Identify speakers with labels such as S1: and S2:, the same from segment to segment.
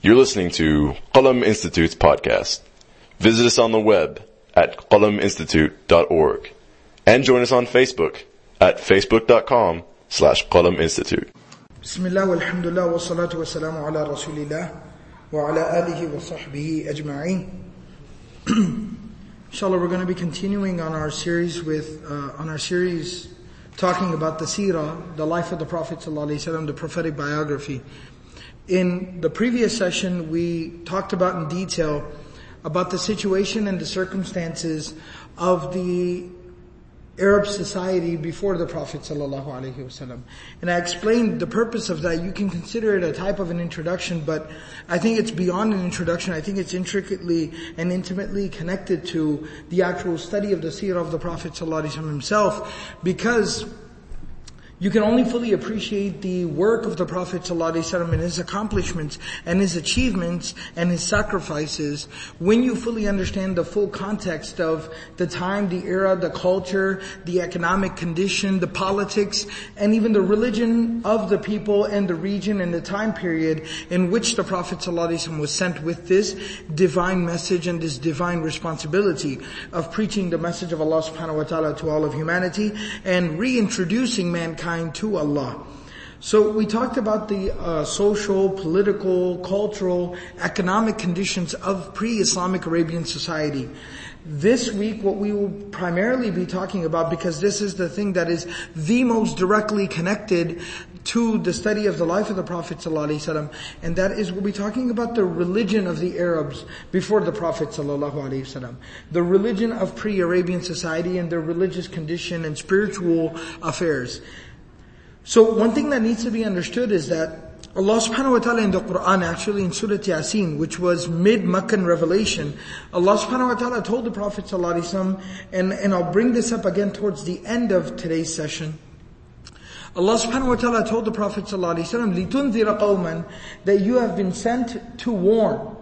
S1: You're listening to Qalam Institute's podcast. Visit us on the web at qalaminstitute.org and join us on Facebook at facebook.com/Qalam Institute.
S2: Bismillah walhamdulillah wa salatu wa salamu ala rasulillah wa ala alihi wa sahbihi ajma'in. Inshallah, we're going to be continuing on our series talking about the seerah, the life of the Prophet ﷺ, the prophetic biography. In the previous session, we talked about in detail about the situation and the circumstances of the Arab society before the Prophet ﷺ. And I explained the purpose of that. You can consider it a type of an introduction, but I think it's beyond an introduction. I think it's intricately and intimately connected to the actual study of the seerah of the Prophet ﷺ himself, because you can only fully appreciate the work of the Prophet ﷺ and his accomplishments and his achievements and his sacrifices when you fully understand the full context of the time, the era, the culture, the economic condition, the politics, and even the religion of the people and the region and the time period in which the Prophet ﷺ was sent with this divine message and this divine responsibility of preaching the message of Allah subhanahu wa ta'ala to all of humanity and reintroducing mankind to Allah. So we talked about the social, political, cultural, economic conditions of pre-Islamic Arabian society. This week, what we will primarily be talking about, because this is the thing that is the most directly connected to the study of the life of the Prophet ﷺ, and that is we'll be talking about the religion of the Arabs before the Prophet ﷺ, the religion of pre-Arabian society and their religious condition and spiritual affairs. So one thing that needs to be understood is that Allah subhanahu wa ta'ala in the Quran, actually in Surah Yasin, which was mid-Meccan revelation, Allah subhanahu wa ta'ala told the Prophet ﷺ, and I'll bring this up again towards the end of today's session. Allah subhanahu wa ta'ala told the Prophet ﷺ, لِتُنذِرَ قَوْمًا, that you have been sent to warn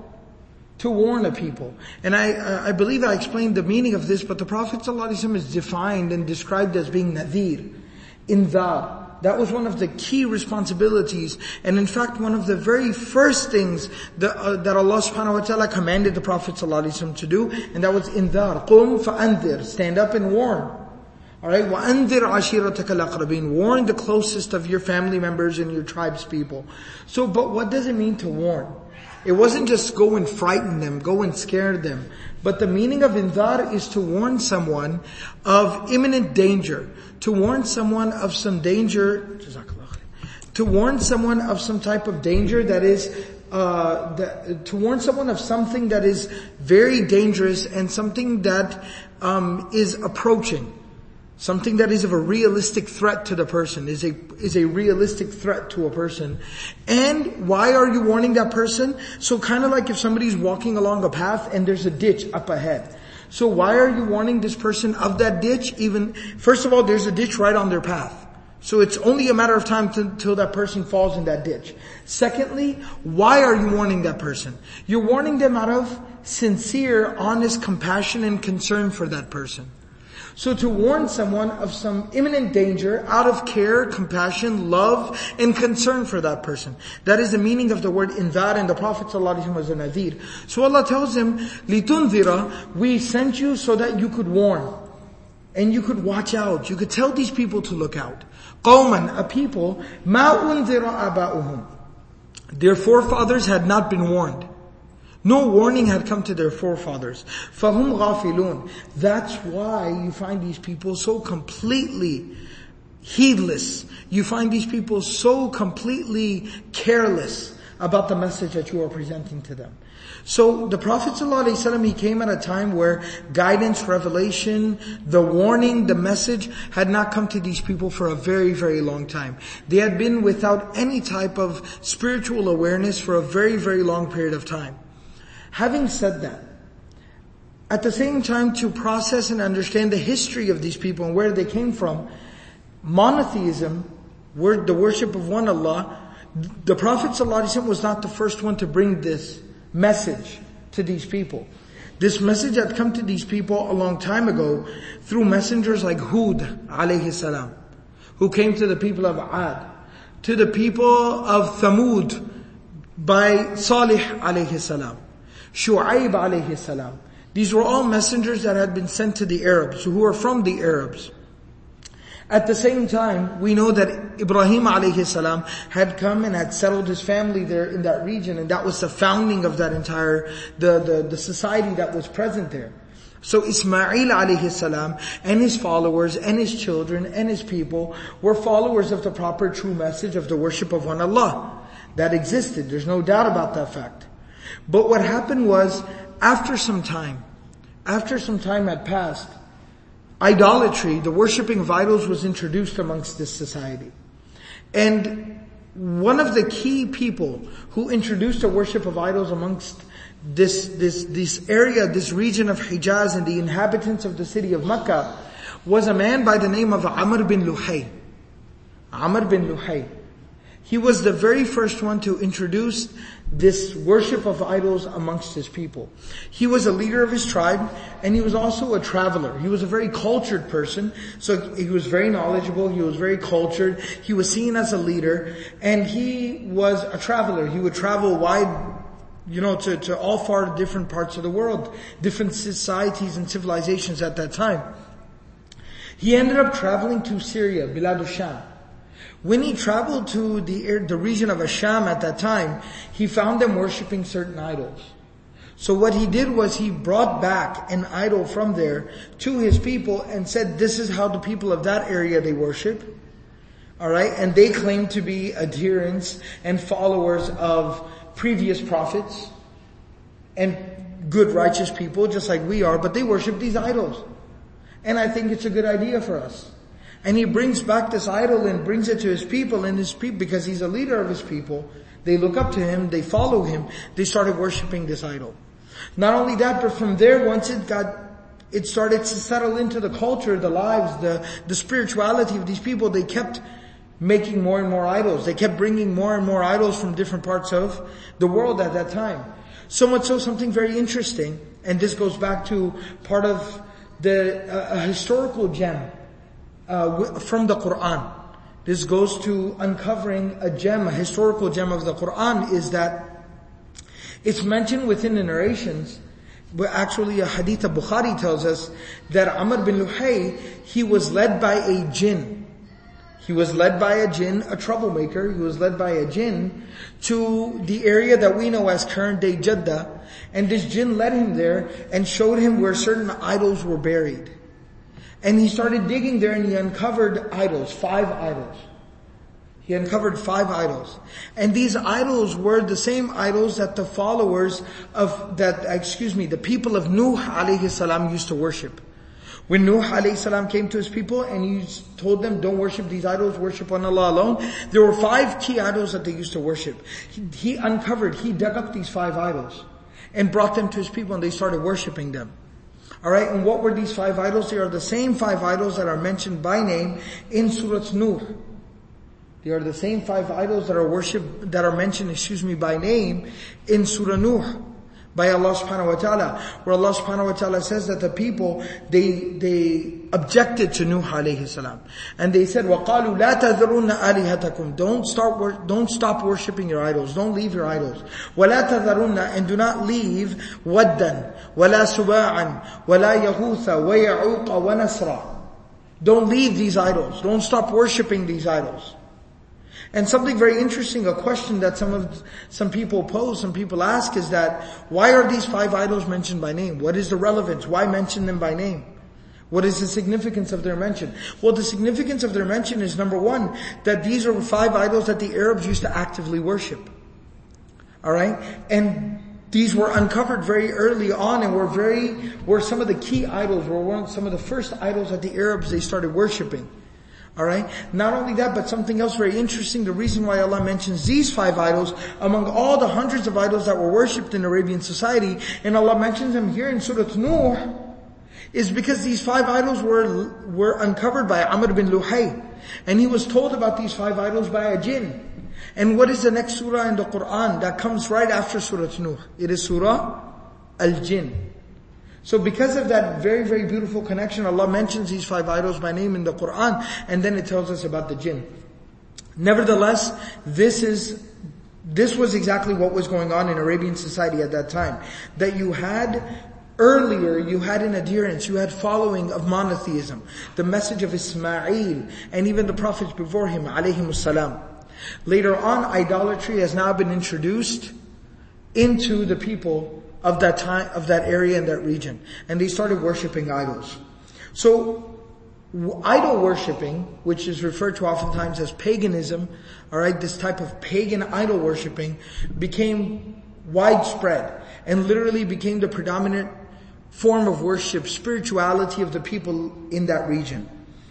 S2: a people. And I believe I explained the meaning of this, but the Prophet ﷺ is defined and described as being nadhir, inzar. That was one of the key responsibilities, and in fact one of the very first things that Allah subhanahu wa ta'ala commanded the Prophet ﷺ to do, and that was inzar. قُمْ فَأَنذِرْ, stand up and warn. Alright, وَأَنذِرْ عَشِيرَتَكَ الْأَقْرَبِينَ, warn the closest of your family members and your tribe's people. So, but what does it mean to warn? It wasn't just go and frighten them, go and scare them. But the meaning of inzar is to warn someone of imminent danger, to warn someone of some danger, to warn someone of some type of danger that is, to warn someone of something that is very dangerous and something that is approaching. Something that is of a realistic threat to the person, is a realistic threat to a person. And why are you warning that person? So kind of like if somebody's walking along a path and there's a ditch up ahead. So why are you warning this person of that ditch? Even, first of all, there's a ditch right on their path. So it's only a matter of time till that person falls in that ditch. Secondly, why are you warning that person? You're warning them out of sincere, honest compassion and concern for that person. So to warn someone of some imminent danger out of care, compassion, love, and concern for that person. That is the meaning of the word inzar, and the Prophet ﷺ was a nadhir. So Allah tells him, لِتُنذِرَ, we sent you so that you could warn. And you could watch out. You could tell these people to look out. قَوْمًا, a people, مَا أُنذِرَ آبَاؤُهُمْ, their forefathers had not been warned. No warning had come to their forefathers. فَهُمْ غَافِلُونَ. That's why you find these people so completely heedless. You find these people so completely careless about the message that you are presenting to them. So the Prophet ﷺ, he came at a time where guidance, revelation, the warning, the message had not come to these people for a very, very long time. They had been without any type of spiritual awareness for a very, very long period of time. Having said that, at the same time to process and understand the history of these people and where they came from, monotheism, the worship of one Allah, the Prophet ﷺ was not the first one to bring this message to these people. This message had come to these people a long time ago through messengers like Hud alayhi salam, who came to the people of Ad, to the people of Thamud, by Salih alayhi salam, Shu'aib alayhi salam. These were all messengers that had been sent to the Arabs, who were from the Arabs. At the same time, we know that Ibrahim alayhi salam had come and had settled his family there in that region, and that was the founding of that entire, the society that was present there. So Ismail alayhi salam and his followers and his children and his people were followers of the proper true message of the worship of one Allah. That existed, there's no doubt about that fact. But what happened was, after some time had passed, idolatry, the worshipping of idols, was introduced amongst this society. And one of the key people who introduced the worship of idols amongst this area, this region of Hijaz and the inhabitants of the city of Mecca, was a man by the name of Amr bin Luhay. Amr bin Luhay. He was the very first one to introduce this worship of idols amongst his people. He was a leader of his tribe, and he was also a traveler. He was a very cultured person, so he was very knowledgeable, he was very cultured, he was seen as a leader, and he was a traveler. He would travel wide, to all far different parts of the world, different societies and civilizations at that time. He ended up traveling to Syria, Bilad al-Sham. When he traveled to the region of Asham at that time, he found them worshipping certain idols. So what he did was he brought back an idol from there to his people and said, this is how the people of that area they worship. Alright, and they claim to be adherents and followers of previous prophets and good righteous people, just like we are, but they worship these idols. And I think it's a good idea for us. And he brings back this idol and brings it to his people, and his people, because he's a leader of his people, they look up to him, they follow him, they started worshipping this idol. Not only that, but from there, once it started to settle into the culture, the lives, the spirituality of these people, they kept making more and more idols. They kept bringing more and more idols from different parts of the world at that time. So much so, something very interesting, and this goes back to part of a historical gem from the Quran. This goes to uncovering a gem, a historical gem of the Quran, is that it's mentioned within the narrations, but actually a hadith of Bukhari tells us that Amr bin Luhay, he was led by a jinn. He was led by a jinn, a troublemaker. He was led by a jinn to the area that we know as current day Jeddah. And this jinn led him there and showed him where certain idols were buried. And he started digging there and he uncovered idols, 5 idols. He uncovered 5 idols. And these idols were the same idols that the followers the people of Nuh alayhi salam used to worship. When Nuh alayhi salam came to his people and he told them, don't worship these idols, worship on Allah alone, there were 5 key idols that they used to worship. He dug up these 5 idols and brought them to his people, and they started worshiping them. Alright, and what were these 5 idols? They are the same 5 idols that are mentioned by name in Surah Nur. They are the same 5 idols that are mentioned, by name in Surah Nur by Allah subhanahu wa ta'ala, where Allah subhanahu wa ta'ala says that the people, they objected to Nuh alayhi salam. And they said, وَقَالُوا لَا تَذَرُنَّ آلِهَتَكُمْ Don't stop worshipping your idols. Don't leave your idols. وَلَا تَذَرُنَّ And do not leave وَدًّا وَلَا سُبَاعًا وَلَا يَغُوثَ وَيَعُوقَ وَنَسْرًا Don't leave these idols. Don't stop worshipping these idols. And something very interesting, a question that some people pose, some people ask, is that why are these 5 idols mentioned by name? What is the relevance? Why mention them by name? What is the significance of their mention? Well, the significance of their mention is, number 1, that these are 5 idols that the Arabs used to actively worship. Alright? And these were uncovered very early on and were some of the key idols, some of the first idols that the Arabs, they started worshiping. Alright? Not only that, but something else very interesting, the reason why Allah mentions these 5 idols among all the hundreds of idols that were worshipped in Arabian society, and Allah mentions them here in Surah Nur, is because these 5 idols were uncovered by Amr bin Luhay. And he was told about these 5 idols by a jinn. And what is the next surah in the Quran that comes right after Surah Nur? It is Surah Al-Jinn. So because of that very, very beautiful connection, Allah mentions these 5 idols by name in the Quran, and then it tells us about the jinn. Nevertheless, this is this was exactly what was going on in Arabian society at that time. That you had an adherence, you had following of monotheism, the message of Ismail, and even the prophets before him, alayhimus salam. Later on, idolatry has now been introduced into the people of that time, of that area and that region. And they started worshipping idols. So, idol worshipping, which is referred to oftentimes as paganism, alright, this type of pagan idol worshipping became widespread and literally became the predominant form of worship, spirituality of the people in that region.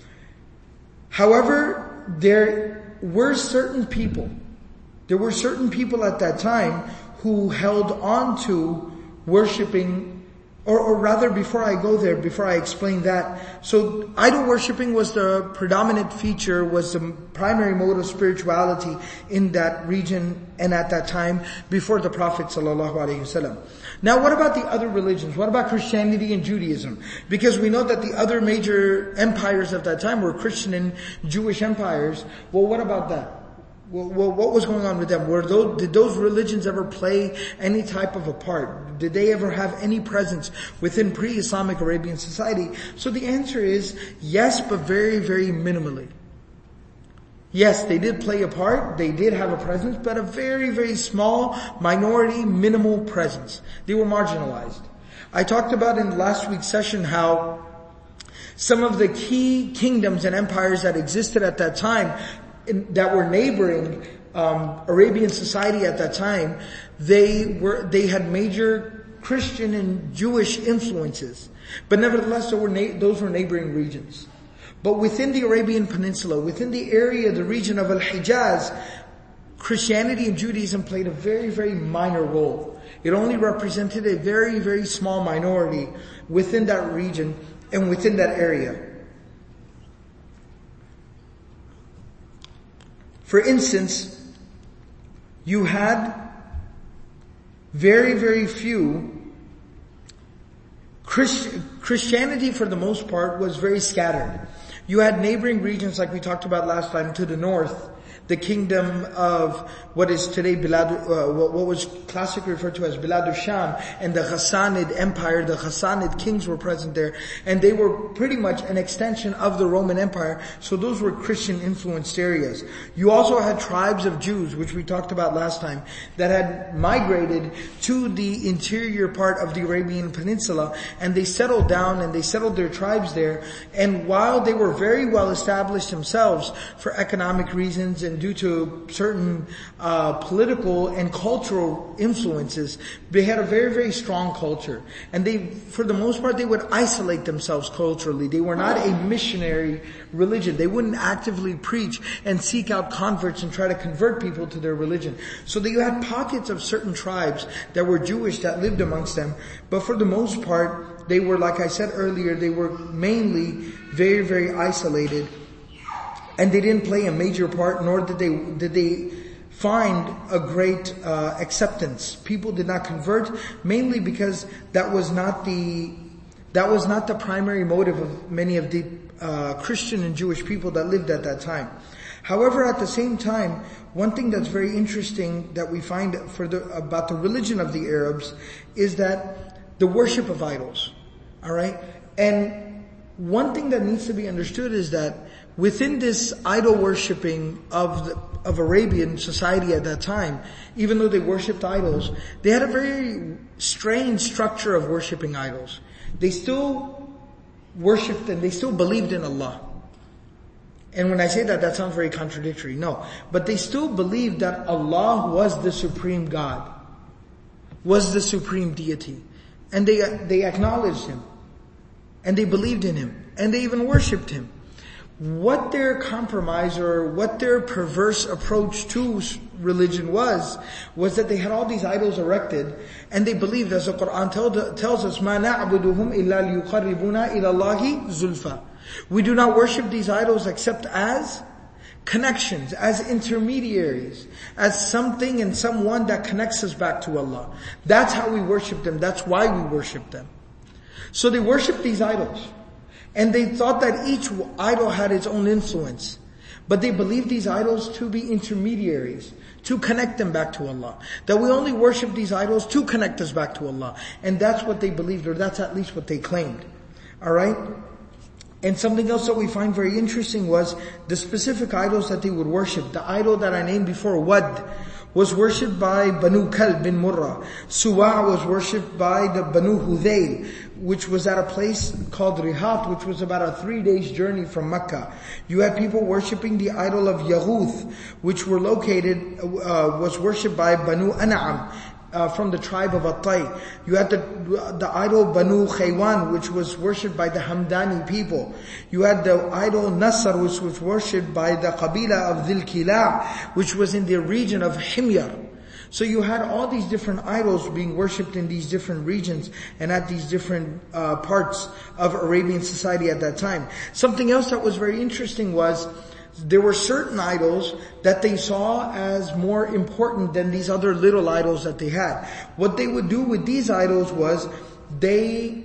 S2: However, there were certain people at that time who held on to worshipping, or rather before I go there, before I explain that. So idol worshipping was the predominant feature, was the primary mode of spirituality in that region and at that time before the Prophet ﷺ. Now what about the other religions? What about Christianity and Judaism? Because we know that the other major empires of that time were Christian and Jewish empires. Well, what about that? Well, what was going on with them? Did those religions ever play any type of a part? Did they ever have any presence within pre-Islamic Arabian society? So the answer is yes, but very, very minimally. Yes, they did play a part, they did have a presence, but a very, very small minority, minimal presence. They were marginalized. I talked about in last week's session how some of the key kingdoms and empires that existed at that time, that were neighboring Arabian society at that time, they had major Christian and Jewish influences. But nevertheless, those were neighboring regions. But within the Arabian Peninsula, within the area, the region of Al-Hijaz, Christianity and Judaism played a very, very minor role. It only represented a very, very small minority within that region and within that area. For instance, you had very, very few Christianity for the most part was very scattered. You had neighboring regions like we talked about last time to the north, the kingdom of what is today what was classically referred to as Bilad al-Sham, and the Ghassanid Empire, the Ghassanid kings were present there, and they were pretty much an extension of the Roman Empire, so those were Christian influenced areas. You also had tribes of Jews, which we talked about last time, that had migrated to the interior part of the Arabian Peninsula, and they settled down and they settled their tribes there, and while they were very well established themselves for economic reasons and due to certain political and cultural influences, they had a very, very strong culture. And they, for the most part, they would isolate themselves culturally. They were not a missionary religion. They wouldn't actively preach and seek out converts and try to convert people to their religion. So that you had pockets of certain tribes that were Jewish that lived amongst them. But for the most part, they were, like I said earlier, they were mainly very, very isolated. And they didn't play a major part, nor did they find a great acceptance. People did not convert, mainly because that was not the primary motive of many of the Christian and Jewish people that lived at that time. However, at the same time, one thing that's very interesting that we find about the religion of the Arabs is that the worship of idols. All right, and one thing that needs to be understood is that within this idol worshipping of Arabian society at that time, even though they worshipped idols, they had a very strange structure of worshipping idols. They still worshipped and they still believed in Allah. And when I say that, that sounds very contradictory. No. But they still believed that Allah was the supreme God, was the supreme deity. And they acknowledged Him. And they believed in Him. And they even worshipped Him. What their compromise or what their perverse approach to religion was that they had all these idols erected, and they believed, as the Quran tells us, مَا نَعْبُدُهُمْ إِلَّا لِيُقَرِّبُونَا إِلَى اللَّهِ زُلْفَى. We do not worship these idols except as connections, as intermediaries, as something and someone that connects us back to Allah. That's how we worship them. That's why we worship them. So they worshiped these idols. And they thought that each idol had its own influence. But they believed these idols to be intermediaries, to connect them back to Allah. That we only worship these idols to connect us back to Allah. And that's what they believed, or that's at least what they claimed. Alright? And something else that we find very interesting was the specific idols that they would worship. The idol that I named before, Wad, was worshipped by Banu Kalb bin Murrah. Suwa' was worshipped by the Banu Hudayl, which was at a place called Rihat, which was about a 3 days journey from Mecca. You had people worshipping the idol of Yaghuth, which was worshipped by Banu An'am, from the tribe of At-Tai. You had the idol Banu Khaywan, which was worshipped by the Hamdani people. You had the idol Nasr, which was worshipped by the Qabila of Dhil Kila, which was in the region of Himyar. So you had all these different idols being worshipped in these different regions and at these different parts of Arabian society at that time. Something else that was very interesting was there were certain idols that they saw as more important than these other little idols that they had. What they would do with these idols was they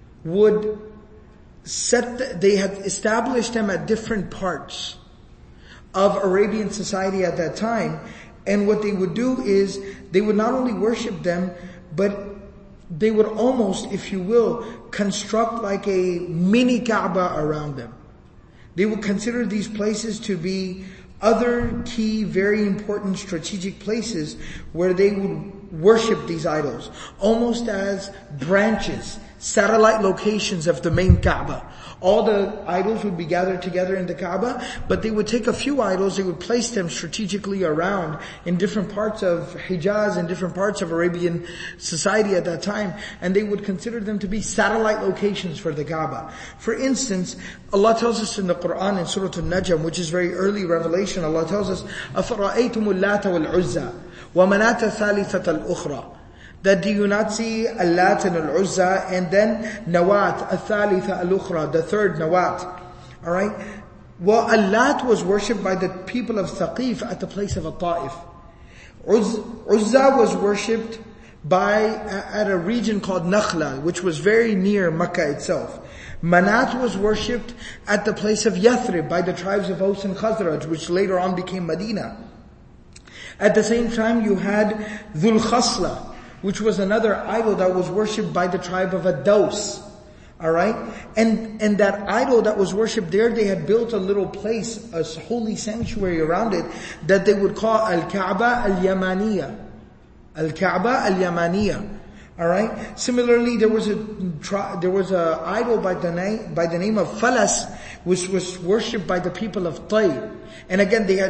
S2: had established them at different parts of Arabian society at that time. And what they would do is they would not only worship them, but they would almost, if you will, construct like a mini Kaaba around them. They would consider these places to be other key, very important strategic places where they would worship these idols, almost as branches, satellite locations of the main Kaaba. All the idols would be gathered together in the Kaaba, but they would take a few idols, they would place them strategically around in different parts of Hijaz and different parts of Arabian society at that time, and they would consider them to be satellite locations for the Kaaba. For instance, Allah tells us in the Quran in Surah Al-Najm, which is very early revelation, Allah tells us, أَفَرَأَيْتُمُ اللَّاتَ وَالْعُزَّى وَمَنَاةَ ثَالِثَةَ الْأُخْرَى. That do you not see Al-Lat and Al-Uzza, and then Nawat, Al-Thalitha Al-Ukhra, the third Nawat. Alright? Well, Al-Lat was worshipped by the people of Thaqif at the place of Al-Ta'if. Uzza was worshipped at a region called Nakhla, which was very near Makkah itself. Manat was worshipped at the place of Yathrib by the tribes of Aus and Khazraj, which later on became Medina. At the same time, you had Dhul Khasla, which was another idol that was worshipped by the tribe of Ad-Daws. Alright? And that idol that was worshipped there, they had built a little place, a holy sanctuary around it, that they would call Al-Kaaba Al-Yamaniyah. Al-Kaaba Al-Yamaniyah. Alright? Similarly, there was a idol by the name of Falas, which was worshipped by the people of Tai. And again, they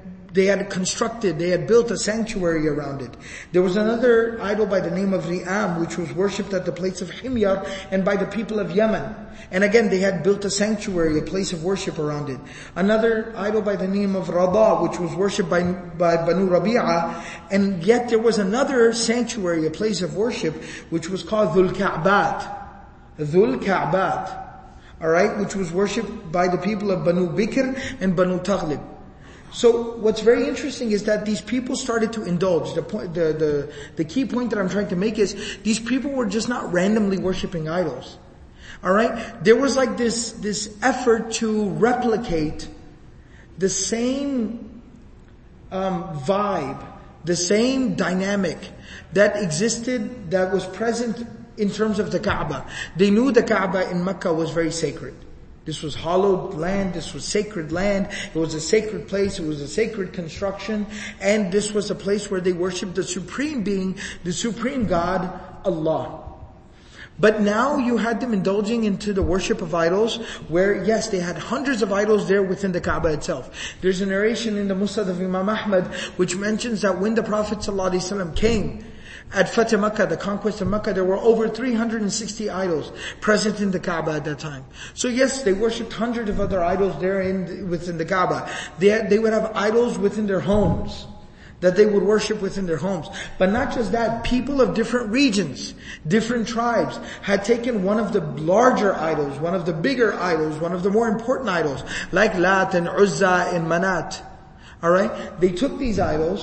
S2: had built a sanctuary around it. There was another idol by the name of Ri'am, which was worshipped at the place of Himyar and by the people of Yemen. And again, they had built a sanctuary, a place of worship around it. Another idol by the name of Rada, which was worshipped by Banu Rabi'a. And yet there was another sanctuary, a place of worship, which was called Dhul Ka'bat. Dhul Ka'bat. Alright, which was worshipped by the people of Banu Bikr and Banu Taghlib. So what's very interesting is that these people started to indulge. The key point that I'm trying to make is these people were just not randomly worshiping idols. Alright? There was like this effort to replicate the same vibe, the same dynamic that existed, that was present in terms of the Kaaba. They knew the Kaaba in Mecca was very sacred. This was hallowed land, this was sacred land, it was a sacred place, it was a sacred construction, and this was a place where they worshipped the supreme being, the supreme God, Allah. But now you had them indulging into the worship of idols, where yes, they had hundreds of idols there within the Kaaba itself. There's a narration in the Musnad of Imam Ahmad, which mentions that when the Prophet ﷺ came, at Fatih Makkah, the conquest of Makkah, there were over 360 idols present in the Kaaba at that time. So yes, they worshipped hundreds of other idols there within the Kaaba. They would have idols within their homes that they would worship within their homes. But not just that, people of different regions, different tribes had taken one of the larger idols, one of the bigger idols, one of the more important idols, like Lat and Uzza and Manat. Alright? They took these idols,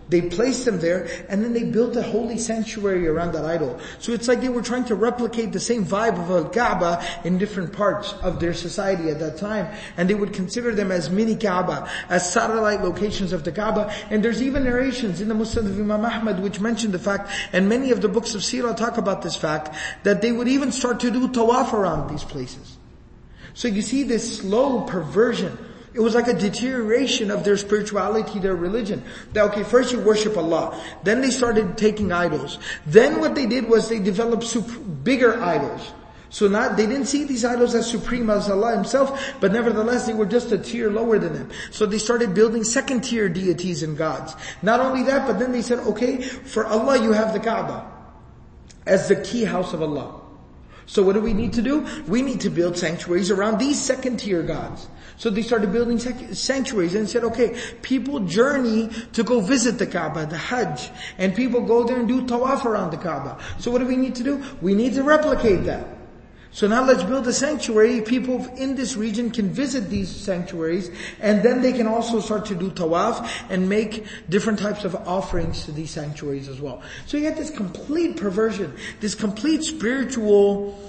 S2: They placed them there, and then they built a holy sanctuary around that idol. So it's like they were trying to replicate the same vibe of Al-Kaaba in different parts of their society at that time. And they would consider them as mini Kaaba, as satellite locations of the Kaaba. And there's even narrations in the Musnad of Imam Ahmad which mention the fact, and many of the books of Sirah talk about this fact, that they would even start to do tawaf around these places. So you see this slow perversion. It was like a deterioration of their spirituality, their religion. That, okay, first you worship Allah. Then they started taking idols. Then what they did was they developed bigger idols. So they didn't see these idols as supreme as Allah Himself, but nevertheless they were just a tier lower than Him. So they started building second tier deities and gods. Not only that, but then they said, okay, for Allah you have the Kaaba as the key house of Allah. So what do we need to do? We need to build sanctuaries around these second tier gods. So they started building sanctuaries and said, okay, people journey to go visit the Kaaba, the Hajj, and people go there and do tawaf around the Kaaba. So what do we need to do? We need to replicate that. So now let's build a sanctuary. People in this region can visit these sanctuaries, and then they can also start to do tawaf and make different types of offerings to these sanctuaries as well. So you get this complete perversion, this complete spiritual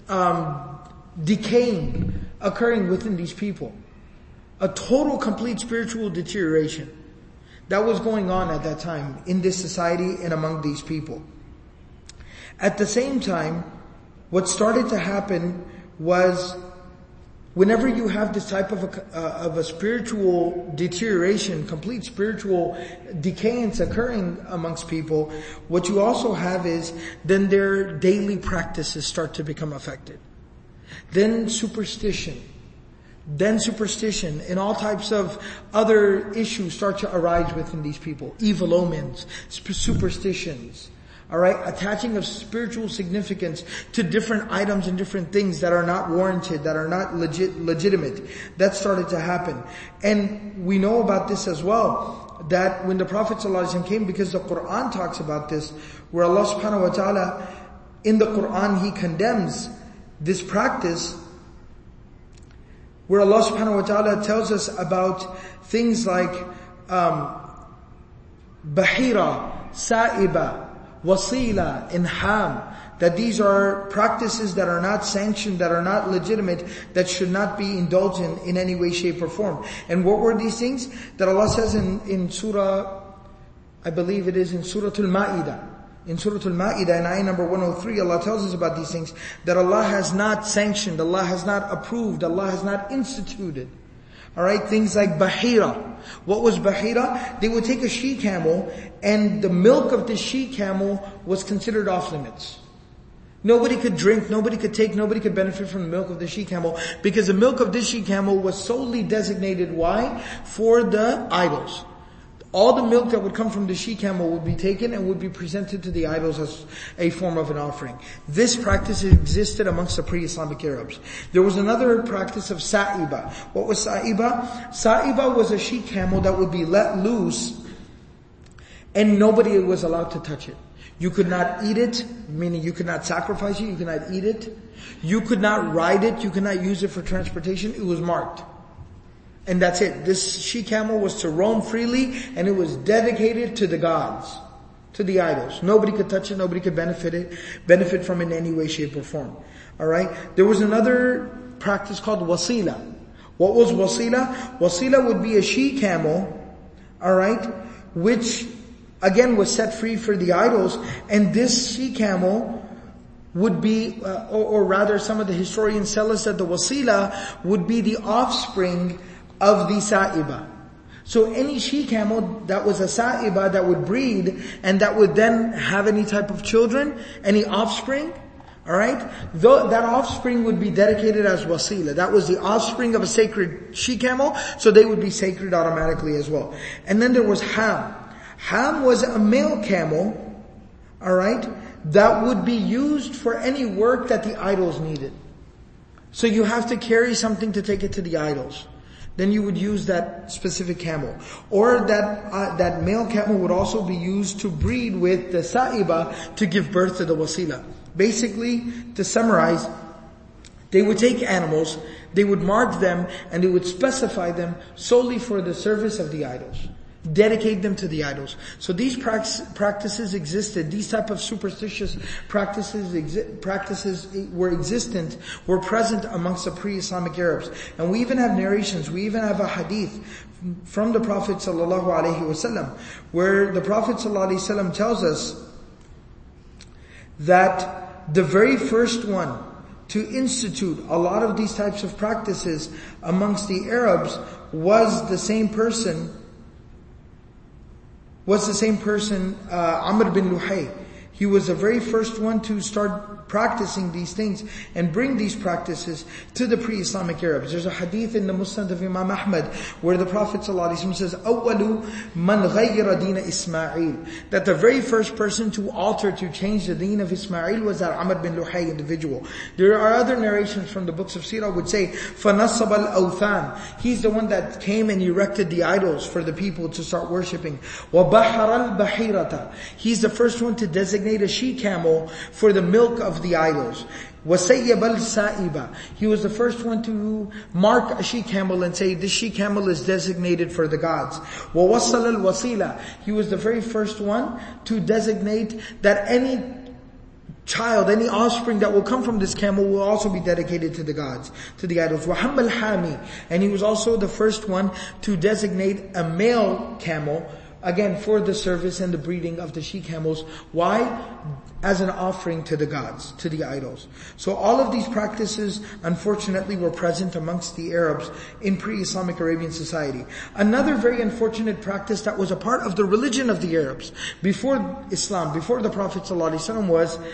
S2: decaying occurring within these people. A total, complete spiritual deterioration that was going on at that time in this society and among these people. At the same time, what started to happen was, whenever you have this type of a spiritual deterioration, complete spiritual decayance occurring amongst people, what you also have is, then their daily practices start to become affected. Then superstition and all types of other issues start to arise within these people. Evil omens, superstitions, alright, attaching of spiritual significance to different items and different things that are not warranted, that are not legitimate. That started to happen. And we know about this as well, that when the Prophet ﷺ came, because the Quran talks about this, where Allah subhanahu wa ta'ala, in the Quran, He condemns this practice, where Allah subhanahu wa ta'ala tells us about things like bahira, sa'iba, wasila, and ham, that these are practices that are not sanctioned, that are not legitimate, that should not be indulged in any way, shape, or form. And what were these things? That Allah says in Surah, I believe it is in Surah Al-Ma'idah. In Surah Al-Ma'idah, in ayah number 103, Allah tells us about these things, that Allah has not sanctioned, Allah has not approved, Allah has not instituted. Alright, things like bahira. What was bahira? They would take a she-camel, and the milk of the she-camel was considered off limits. Nobody could drink, nobody could take, nobody could benefit from the milk of the she-camel, because the milk of this she-camel was solely designated, why? For the idols. All the milk that would come from the she-camel would be taken and would be presented to the idols as a form of an offering. This practice existed amongst the pre-Islamic Arabs. There was another practice of sa'iba. What was sa'iba? Sa'iba was a she-camel that would be let loose, and nobody was allowed to touch it. You could not eat it, meaning you could not sacrifice it, you could not eat it. You could not ride it, you could not use it for transportation. It was marked. And that's it. This she-camel was to roam freely, and it was dedicated to the gods, to the idols. Nobody could touch it, nobody could benefit from it in any way, shape, or form. Alright? There was another practice called wasila. What was wasila? Wasila would be a she-camel, alright, which again was set free for the idols, and this she-camel would be, or rather some of the historians tell us that the wasila would be the offspring of the sa'iba. So any she-camel that was a sa'iba that would breed and that would then have any type of children, any offspring, alright, that offspring would be dedicated as wasila. That was the offspring of a sacred she-camel, so they would be sacred automatically as well. And then there was ham. Ham was a male camel, alright, that would be used for any work that the idols needed. So you have to carry something to take it to the idols. Then you would use that specific camel. Or that male camel would also be used to breed with the sa'iba to give birth to the wasila. Basically, to summarize, they would take animals, they would mark them, and they would specify them solely for the service of the idols. dedicate them to the idols. So these practices existed. These type of superstitious practices were present amongst the pre-Islamic Arabs. And we even have narrations, we even have a hadith from the Prophet ﷺ, where the Prophet ﷺ tells us that the very first one to institute a lot of these types of practices amongst the Arabs was the same person, Amr bin Luhay. He was the very first one to start practicing these things and bring these practices to the pre-Islamic Arabs. There's a hadith in the Musnad of Imam Ahmad where the Prophet ﷺ says, أَوَّلُ مَنْ غَيَّرَ دِينَ إِسْمَاعِيل, that the very first person to alter, to change the deen of Ismail was that Amr bin Luhay individual. There are other narrations from the books of Sirah would say, فَنَصَّبَ الْأَوْثَانِ, he's the one that came and erected the idols for the people to start worshipping. وَبَحَرَ الْبَحِيرَةَ, he's the first one to designate a she-camel for the milk of the idols. وَسَيَّبَ الْسَائِبَ, he was the first one to mark a she-camel and say, this she-camel is designated for the gods. وَوَصَّلَ الْوَصِيلَ, he was the very first one to designate that any child, any offspring that will come from this camel will also be dedicated to the gods, to the idols. وَحَمَّ الْحَامِ, and he was also the first one to designate a male camel, again, for the service and the breeding of the she-camels. Why? As an offering to the gods, to the idols. So all of these practices, unfortunately, were present amongst the Arabs in pre-Islamic Arabian society. Another very unfortunate practice that was a part of the religion of the Arabs before Islam, before the Prophet ﷺ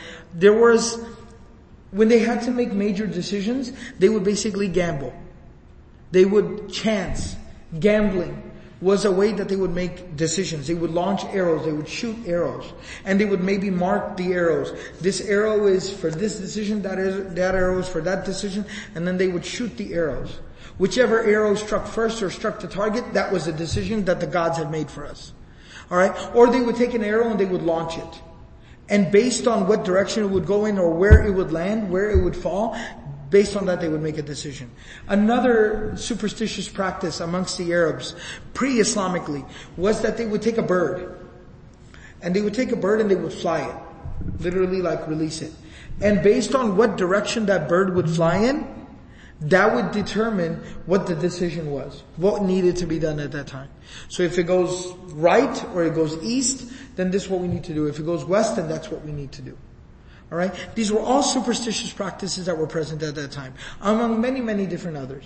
S2: was, when they had to make major decisions, they would basically gamble. They would chance. Gambling was a way that they would make decisions. They would launch arrows, they would shoot arrows, and they would maybe mark the arrows. This arrow is for this decision, that arrow is for that decision, and then they would shoot the arrows. Whichever arrow struck first or struck the target, that was the decision that the gods had made for us. Alright? Or they would take an arrow and they would launch it. And based on what direction it would go in or where it would land, where it would fall, based on that they would make a decision. Another superstitious practice amongst the Arabs, pre-Islamically, was that they would take a bird. And they would take a bird and they would fly it. Literally like release it. And based on what direction that bird would fly in, that would determine what the decision was. What needed to be done at that time. So if it goes right or it goes east, then this is what we need to do. If it goes west, then that's what we need to do. Alright? These were all superstitious practices that were present at that time. Among many, many different others.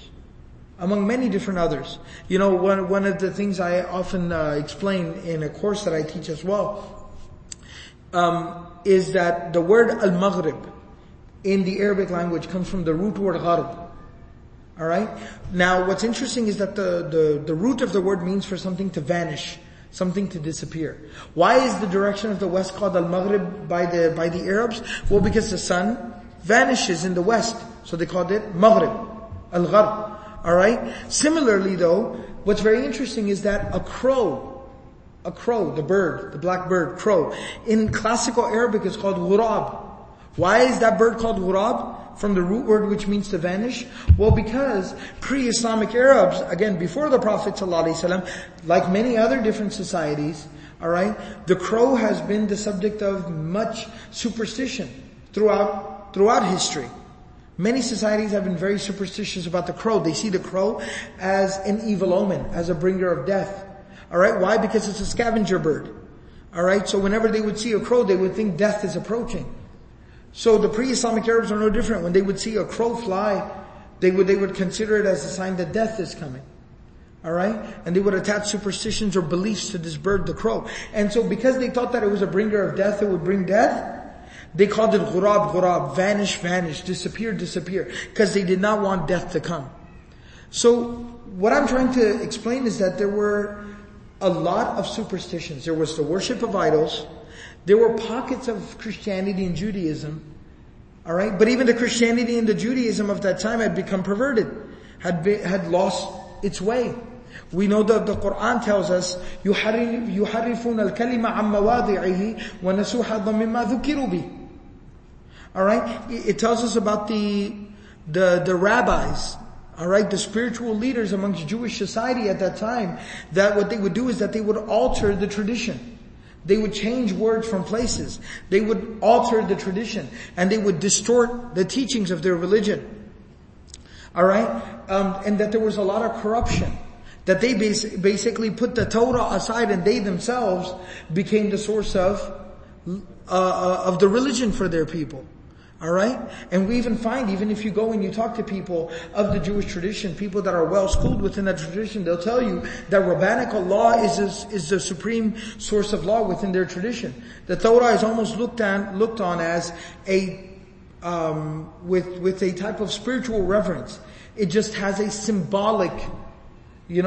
S2: You know, one of the things I often explain in a course that I teach as well, is that the word al-Maghrib in the Arabic language comes from the root word gharb. Alright? Now what's interesting is that the root of the word means for something to vanish. Something to disappear. Why is the direction of the west called al-Maghrib by the Arabs? Well, because the sun vanishes in the west. So they called it Maghrib, al-Gharb. Alright? Similarly though, what's very interesting is that a crow, the bird, the black bird, crow, in classical Arabic is called ghurab. Why is that bird called ghurab? From the root word which means to vanish? Well, because pre-Islamic Arabs, again, before the Prophet ﷺ, like many other different societies, alright, the crow has been the subject of much superstition throughout history. Many societies have been very superstitious about the crow. They see the crow as an evil omen, as a bringer of death. Alright, why? Because it's a scavenger bird. Alright, so whenever they would see a crow, they would think death is approaching. So the pre-Islamic Arabs are no different. When they would see a crow fly, they would consider it as a sign that death is coming. Alright? And they would attach superstitions or beliefs to this bird, the crow. And so because they thought that it was a bringer of death, it would bring death, they called it ghurab, vanish, disappear. Because they did not want death to come. So what I'm trying to explain is that there were a lot of superstitions. There was the worship of idols. There were pockets of Christianity and Judaism, alright? But even the Christianity and the Judaism of that time had become perverted, had lost its way. We know that the Quran tells us, يُحَرِّفُونَ الْكَلِمَ عَمْ مَوَاضِعِهِ وَنَسُوا حَظًّا مِمَّا ذُكِّرُوا بِهِ. Alright? It tells us about the rabbis, Alright, the spiritual leaders amongst Jewish society at that time, that what they would do is that they would alter the tradition. They would change words from places. They would alter the tradition. And they would distort the teachings of their religion. Alright? And that there was a lot of corruption. That they basically put the Torah aside and they themselves became the source of the religion for their people. Alright? And we even find, even if you go and you talk to people of the Jewish tradition, people that are well schooled within that tradition, they'll tell you that rabbinical law is the supreme source of law within their tradition. The Torah is almost looked on as with a type of spiritual reverence. It just has a symbolic, it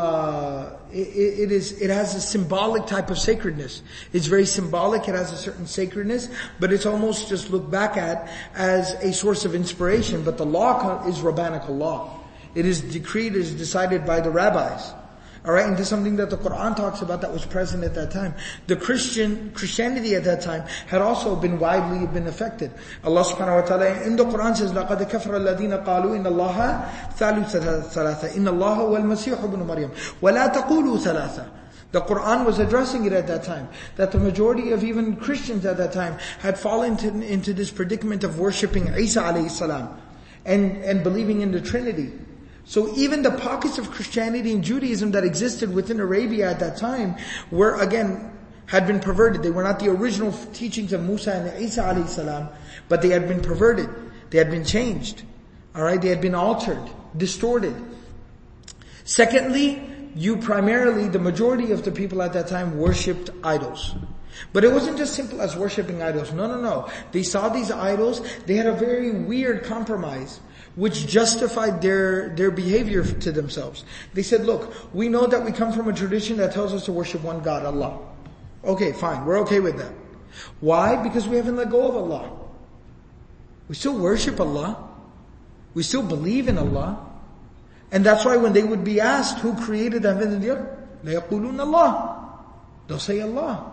S2: has a symbolic type of sacredness. It's very symbolic, it has a certain sacredness, but it's almost just looked back at as a source of inspiration. But the law is rabbinical law. It is decreed, it is decided by the rabbis. Alright, and this is something that the Quran talks about that was present at that time. The Christianity at that time had also been widely affected. Allah subhanahu wa ta'ala in the Quran says, لَقَدْ كَفَرَ الَّذِينَ قَالُوا إِنَّ اللَّهَ ثَالِثُ ثَلَاثَةٍ إِنَّ اللَّهَ وَالْمَسِيحُ ابْنُ مَرْيَمَ وَلَا تَقُولُوا ثَلَاثَةٍ. The Quran was addressing it at that time, that the majority of even Christians at that time had fallen into this predicament of worshipping Isa alayhi salam and believing in the Trinity. So even the pockets of Christianity and Judaism that existed within Arabia at that time were again, had been perverted. They were not the original teachings of Musa and Isa alayhi salam, but they had been perverted. They had been changed. Alright, they had been altered, distorted. Secondly, the majority of the people at that time worshipped idols. But it wasn't just simple as worshipping idols. No. They saw these idols, they had a very weird compromise, which justified their behavior to themselves. They said, look, we know that we come from a tradition that tells us to worship one God, Allah. Okay, fine, we're okay with that. Why? Because we haven't let go of Allah. We still worship Allah. We still believe in Allah. And that's why when they would be asked who created the heaven and the earth, لَيَقُولُونَ اللَّهِ. They'll say Allah.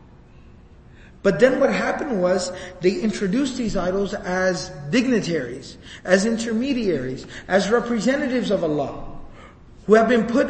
S2: But then what happened was, they introduced these idols as dignitaries, as intermediaries, as representatives of Allah, who have been put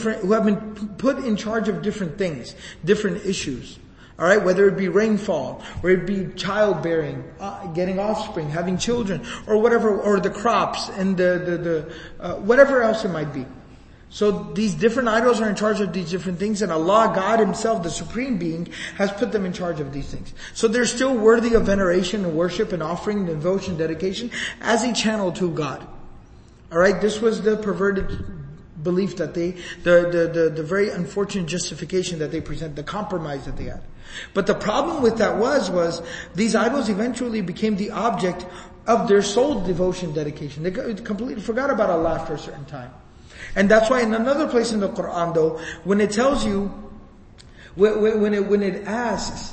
S2: in charge of different things, different issues. Alright, whether it be rainfall, or it be childbearing, getting offspring, having children, or whatever, or the crops, and whatever else it might be. So these different idols are in charge of these different things, and Allah, God Himself, the Supreme Being, has put them in charge of these things. So they're still worthy of veneration and worship and offering and devotion, dedication, as a channel to God. Alright, this was the perverted belief that the very unfortunate justification that they present, the compromise that they had. But the problem with that was these idols eventually became the object of their sole devotion, dedication. They completely forgot about Allah after a certain time. And that's why in another place in the Quran though, when it tells you, when it asks,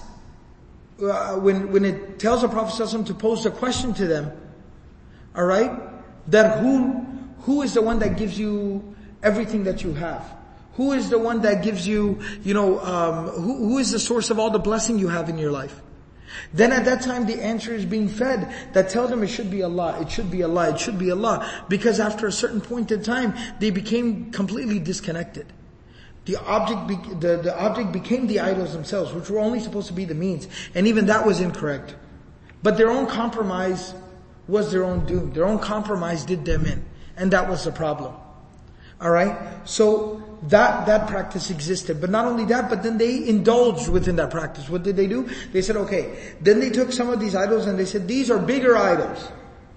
S2: when it tells the Prophet ﷺ to pose a question to them, alright, that who is the one that gives you everything that you have? Who is the one that gives you, who is the source of all the blessing you have in your life? Then at that time the answer is being fed that tell them it should be Allah, it should be Allah, it should be Allah. Because after a certain point in time, they became completely disconnected. The object became the idols themselves, which were only supposed to be the means. And even that was incorrect. But their own compromise was their own doom. Their own compromise did them in. And that was the problem. Alright? So that practice existed. But not only that, but then they indulged within that practice. What did they do? They said, okay. Then they took some of these idols and they said, these are bigger idols.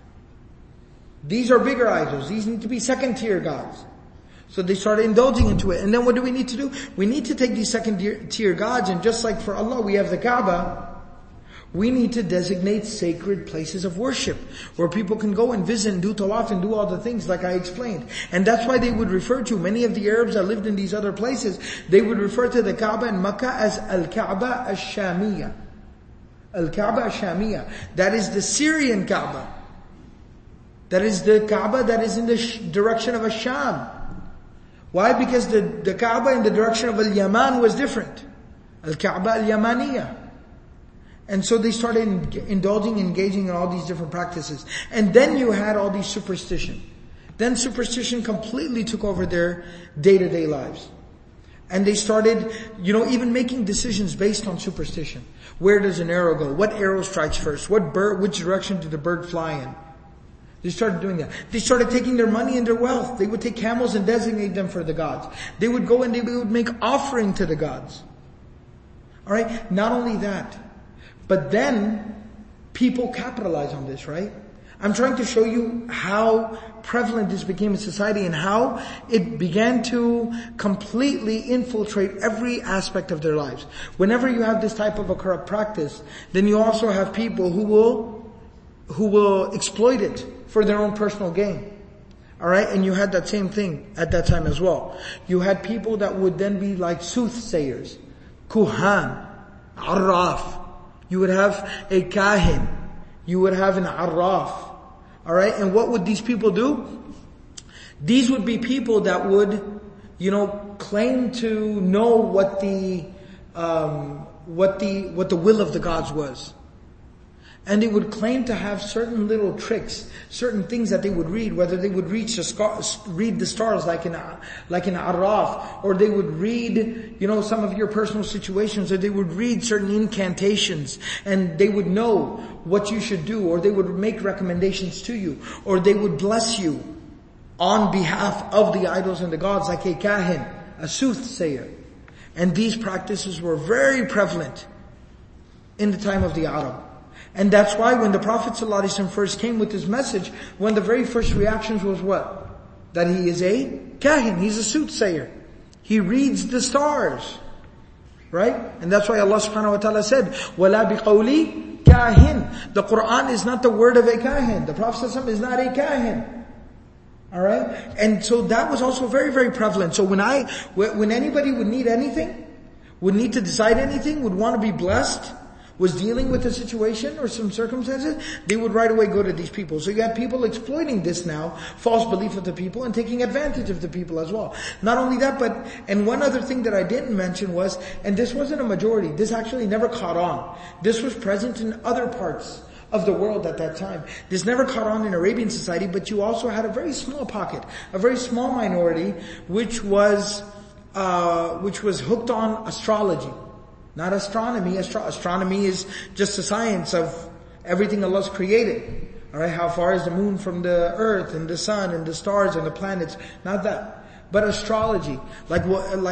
S2: These are bigger idols. These need to be second tier gods. So they started indulging into it. And then what do we need to do? We need to take these second tier gods, and just like for Allah we have the Kaaba, we need to designate sacred places of worship where people can go and visit and do tawaf and do all the things like I explained. And that's why they would refer to, many of the Arabs that lived in these other places, they would refer to the Kaaba in Makkah as Al-Kaaba Al-Shamiyah. Al-Kaaba Al-Shamiyah. That is the Syrian Kaaba. That is the Kaaba that is in the direction of Asham. Why? Because the Kaaba in the direction of Al-Yaman was different. Al-Kaaba Al-Yamaniyah. And so they started engaging in all these different practices. And then you had all these superstition. Then superstition completely took over their day-to-day lives. And they started, even making decisions based on superstition. Where does an arrow go? What arrow strikes first? Which direction did the bird fly in? They started doing that. They started taking their money and their wealth. They would take camels and designate them for the gods. They would go and they would make offering to the gods. Alright? Not only that, but then people capitalize on this, right? I'm trying to show you how prevalent this became in society and how it began to completely infiltrate every aspect of their lives. Whenever you have this type of a corrupt practice, then you also have people who will exploit it for their own personal gain. Alright? And you had that same thing at that time as well. You had people that would then be like soothsayers, kuhan, arraf. You would have a kahin. You would have an arraf. Alright? And what would these people do? These would be people that would, claim to know what the will of the gods was. And they would claim to have certain little tricks, certain things that they would read, whether they would read the stars like in Arraf, or they would read, some of your personal situations, or they would read certain incantations, and they would know what you should do, or they would make recommendations to you, or they would bless you on behalf of the idols and the gods like a kahin, a soothsayer. And these practices were very prevalent in the time of the Arab. And that's why when the Prophet ﷺ first came with his message, one of the very first reactions was what? That he is a kahin, he's a soothsayer. He reads the stars. Right? And that's why Allah subhanahu wa ta'ala said, وَلَا بِقَوْلِ كَاهِن. The Quran is not the word of a kahin. The Prophet ﷺ is not a kahin. Alright? And so that was also very, very prevalent. So when anybody would need anything, would need to decide anything, would want to be blessed, was dealing with a situation or some circumstances, they would right away go to these people. So you had people exploiting this now, false belief of the people, and taking advantage of the people as well. Not only that, and one other thing that I didn't mention was, and this wasn't a majority, this actually never caught on. This was present in other parts of the world at that time. This never caught on in Arabian society, but you also had a very small pocket, a very small minority, which was hooked on astrology. Not astronomy. Astronomy is just a science of everything Allah's created. Alright, how far is the moon from the earth and the sun and the stars and the planets? Not that. But astrology, like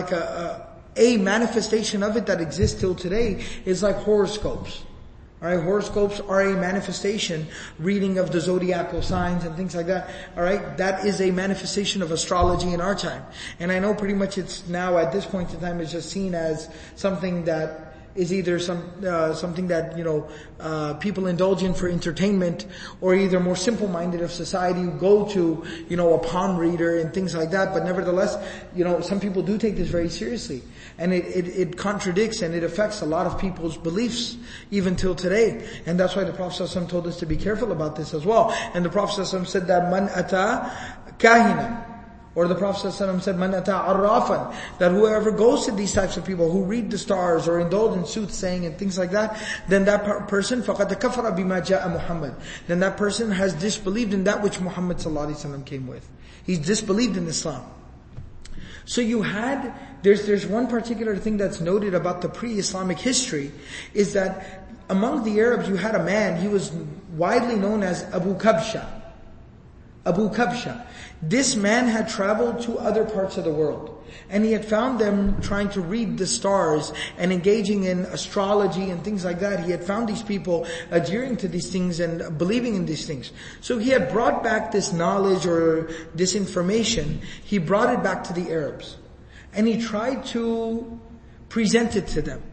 S2: a manifestation of it that exists till today is like horoscopes. Alright, horoscopes are a manifestation, reading of the zodiacal signs and things like that. Alright, that is a manifestation of astrology in our time. And I know pretty much it's now at this point in time it's just seen as something that is either something that, people indulge in for entertainment, or either more simple-minded of society who go to, a palm reader and things like that. But nevertheless, some people do take this very seriously. And it contradicts and it affects a lot of people's beliefs, even till today. And that's why the Prophet ﷺ told us to be careful about this as well. And the Prophet ﷺ said that man ata kahina, or the Prophet ﷺ said man ata arrafan, that whoever goes to these types of people who read the stars or indulge in soothsaying and things like that, then that person faqad kafara bima ja'a Muhammad, then that person has disbelieved in that which Muhammad ﷺ came with. He's disbelieved in Islam. So there's one particular thing that's noted about the pre-Islamic history, is that among the Arabs you had a man, he was widely known as Abu Kabsha. Abu Kabsha. This man had traveled to other parts of the world, and he had found them trying to read the stars and engaging in astrology and things like that. He had found these people adhering to these things and believing in these things. So he had brought back this knowledge or this information, he brought it back to the Arabs. And he tried to present it to them.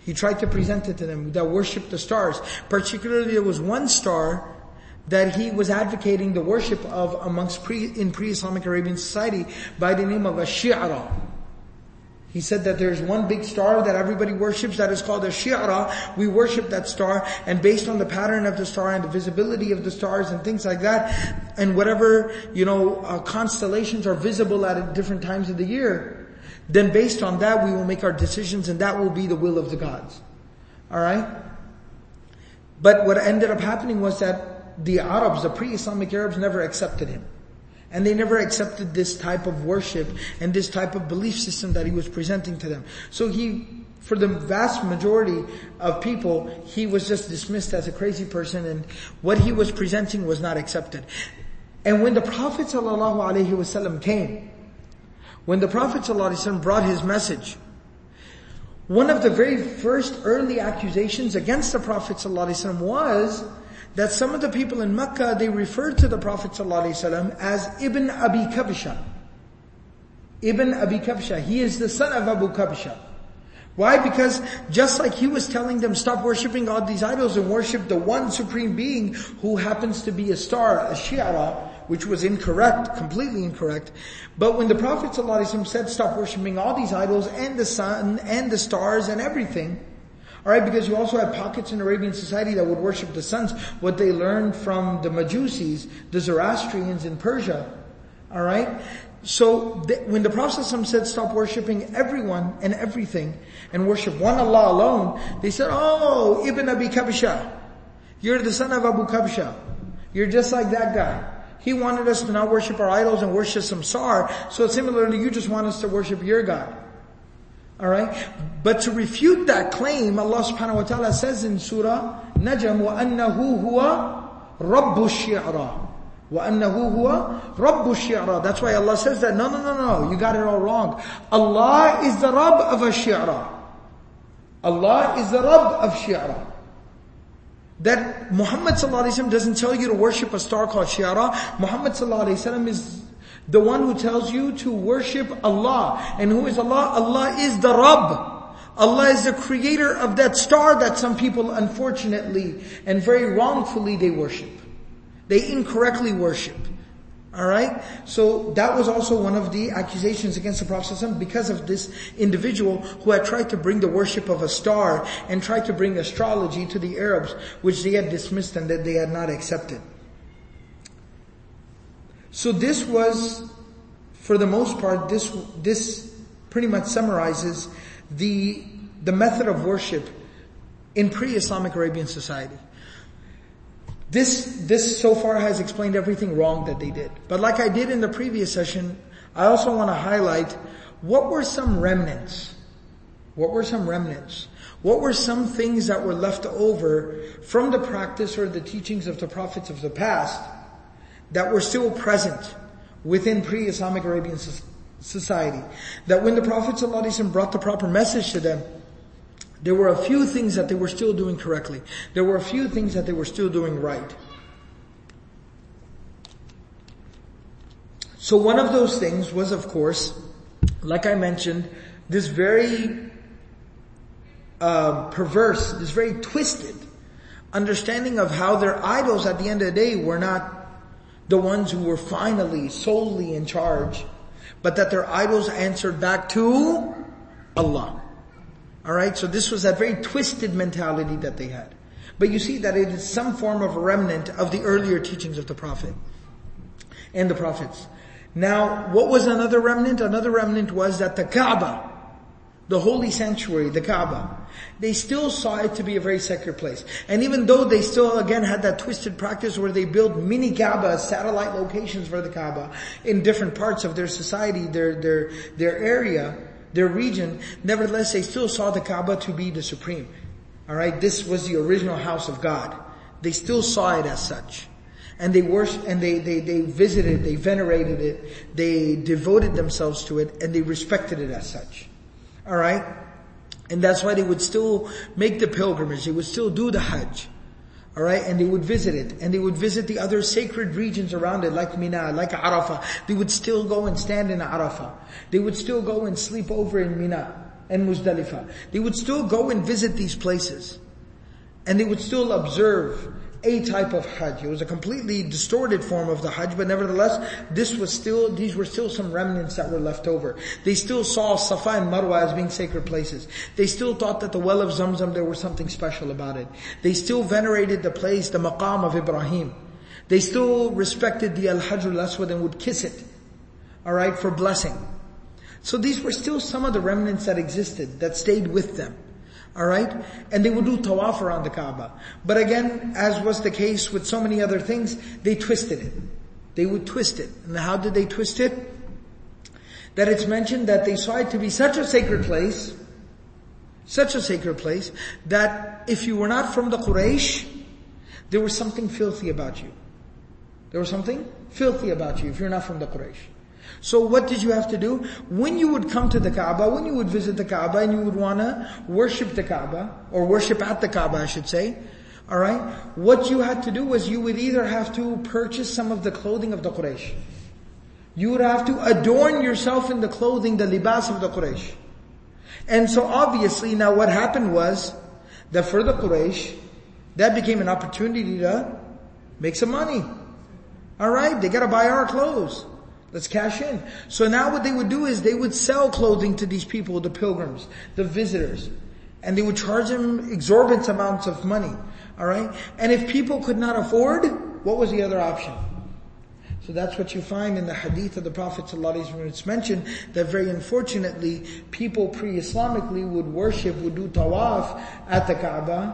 S2: That worship the stars. Particularly there was one star that he was advocating the worship of in pre-Islamic Arabian society by the name of Ash-Shi'ra. He said that there's one big star that everybody worships that is called Ash-Shi'ra. We worship that star, and based on the pattern of the star and the visibility of the stars and things like that, and whatever, constellations are visible at different times of the year, then based on that we will make our decisions, and that will be the will of the gods. Alright? But what ended up happening was that the Arabs, the pre-Islamic Arabs, never accepted him. And they never accepted this type of worship and this type of belief system that he was presenting to them. So for the vast majority of people, he was just dismissed as a crazy person, and what he was presenting was not accepted. And when the Prophet ﷺ came, when the Prophet ﷺ brought his message, one of the very first early accusations against the Prophet ﷺ was that some of the people in Mecca, they referred to the Prophet ﷺ as Ibn Abi Kabsha. Ibn Abi Kabsha. He is the son of Abu Kabsha. Why? Because just like he was telling them, stop worshipping all these idols and worship the one supreme being who happens to be a star, a shi'ara, which was incorrect, completely incorrect. But when the Prophet ﷺ said, stop worshipping all these idols and the sun and the stars and everything, alright, because you also had pockets in Arabian society that would worship the suns, what they learned from the Majusis, the Zoroastrians in Persia, alright. So when the Prophet ﷺ said stop worshipping everyone and everything and worship one Allah alone, they said, oh, Ibn Abi Kabsha, you're the son of Abu Kabsha. You're just like that guy. He wanted us to not worship our idols and worship Samsar, so similarly you just want us to worship your God. Alright? But to refute that claim, Allah subhanahu wa ta'ala says in Surah Najm, وَأَنَّهُ هُوَ رَبُّ الشِّعْرَى. وَأَنَّهُ هُوَ رَبُّ الشِّعْرَى. That's why Allah says that. No, you got it all wrong. Allah is the Rabb of Ash-Shi'ra. Allah is the Rabb of Shi'ra. That Muhammad ﷺ doesn't tell you to worship a star called Shi'ra. Muhammad ﷺ is the one who tells you to worship Allah. And who is Allah? Allah is the Rabb. Allah is the creator of that star that some people unfortunately and very wrongfully they worship. They incorrectly worship. Alright? So that was also one of the accusations against the Prophet ﷺ because of this individual who had tried to bring the worship of a star and tried to bring astrology to the Arabs, which they had dismissed and that they had not accepted. So this was, for the most part, this pretty much summarizes the method of worship in pre-Islamic Arabian society. This so far has explained everything wrong that they did. But like I did in the previous session, I also want to highlight what were some remnants. What were some remnants? What were some things that were left over from the practice or the teachings of the prophets of the past that were still present within pre-Islamic Arabian society? That when the Prophet ﷺ brought the proper message to them, there were a few things that they were still doing correctly. There were a few things that they were still doing right. So one of those things was, of course, like I mentioned, this very perverse, this very twisted understanding of how their idols at the end of the day were not the ones who were finally, solely in charge, but that their idols answered back to Allah. Alright, so this was that very twisted mentality that they had. But you see that it is some form of a remnant of the earlier teachings of the Prophet and the Prophets. Now, what was another remnant? Another remnant was that the Kaaba, the holy sanctuary, the Kaaba, they still saw it to be a very sacred place. And even though they still again had that twisted practice where they built mini Kaaba, satellite locations for the Kaaba in different parts of their society, their area, their region, nevertheless they still saw the Kaaba to be the supreme. Alright, this was the original house of God. They still saw it as such. And they worshipped, and they visited, they venerated it, they devoted themselves to it, and they respected it as such. Alright? And that's why they would still make the pilgrimage, they would still do the Hajj. Alright, and they would visit it, and they would visit the other sacred regions around it, like Mina, like Arafah. They would still go and stand in Arafah. They would still go and sleep over in Mina and Muzdalifah. They would still go and visit these places. And they would still observe a type of Hajj. It was a completely distorted form of the Hajj, but nevertheless, these were still some remnants that were left over. They still saw Safa and Marwa as being sacred places. They still thought that the well of Zamzam, there was something special about it. They still venerated the place, the maqam of Ibrahim. They still respected the Al-Hajr al-Aswad and would kiss it. Alright, for blessing. So these were still some of the remnants that existed, that stayed with them. Alright? And they would do tawaf around the Kaaba. But again, as was the case with so many other things, they twisted it. They would twist it. And how did they twist it? That it's mentioned that they saw it to be such a sacred place, that if you were not from the Quraysh, there was something filthy about you. There was something filthy about you if you're not from the Quraysh. So what did you have to do? When you would come to the Kaaba, when you would visit the Kaaba and you would want to worship the Kaaba, or worship at the Kaaba I should say, alright, what you had to do was you would either have to purchase some of the clothing of the Quraysh. You would have to adorn yourself in the clothing, the libas of the Quraysh. And so obviously now what happened was that for the Quraysh, that became an opportunity to make some money. Alright, they gotta buy our clothes. Let's cash in. So now what they would do is they would sell clothing to these people, the pilgrims, the visitors. And they would charge them exorbitant amounts of money. Alright? And if people could not afford, what was the other option? So that's what you find in the hadith of the Prophet ﷺ. It's mentioned that very unfortunately, people pre-Islamically would do tawaf at the Kaaba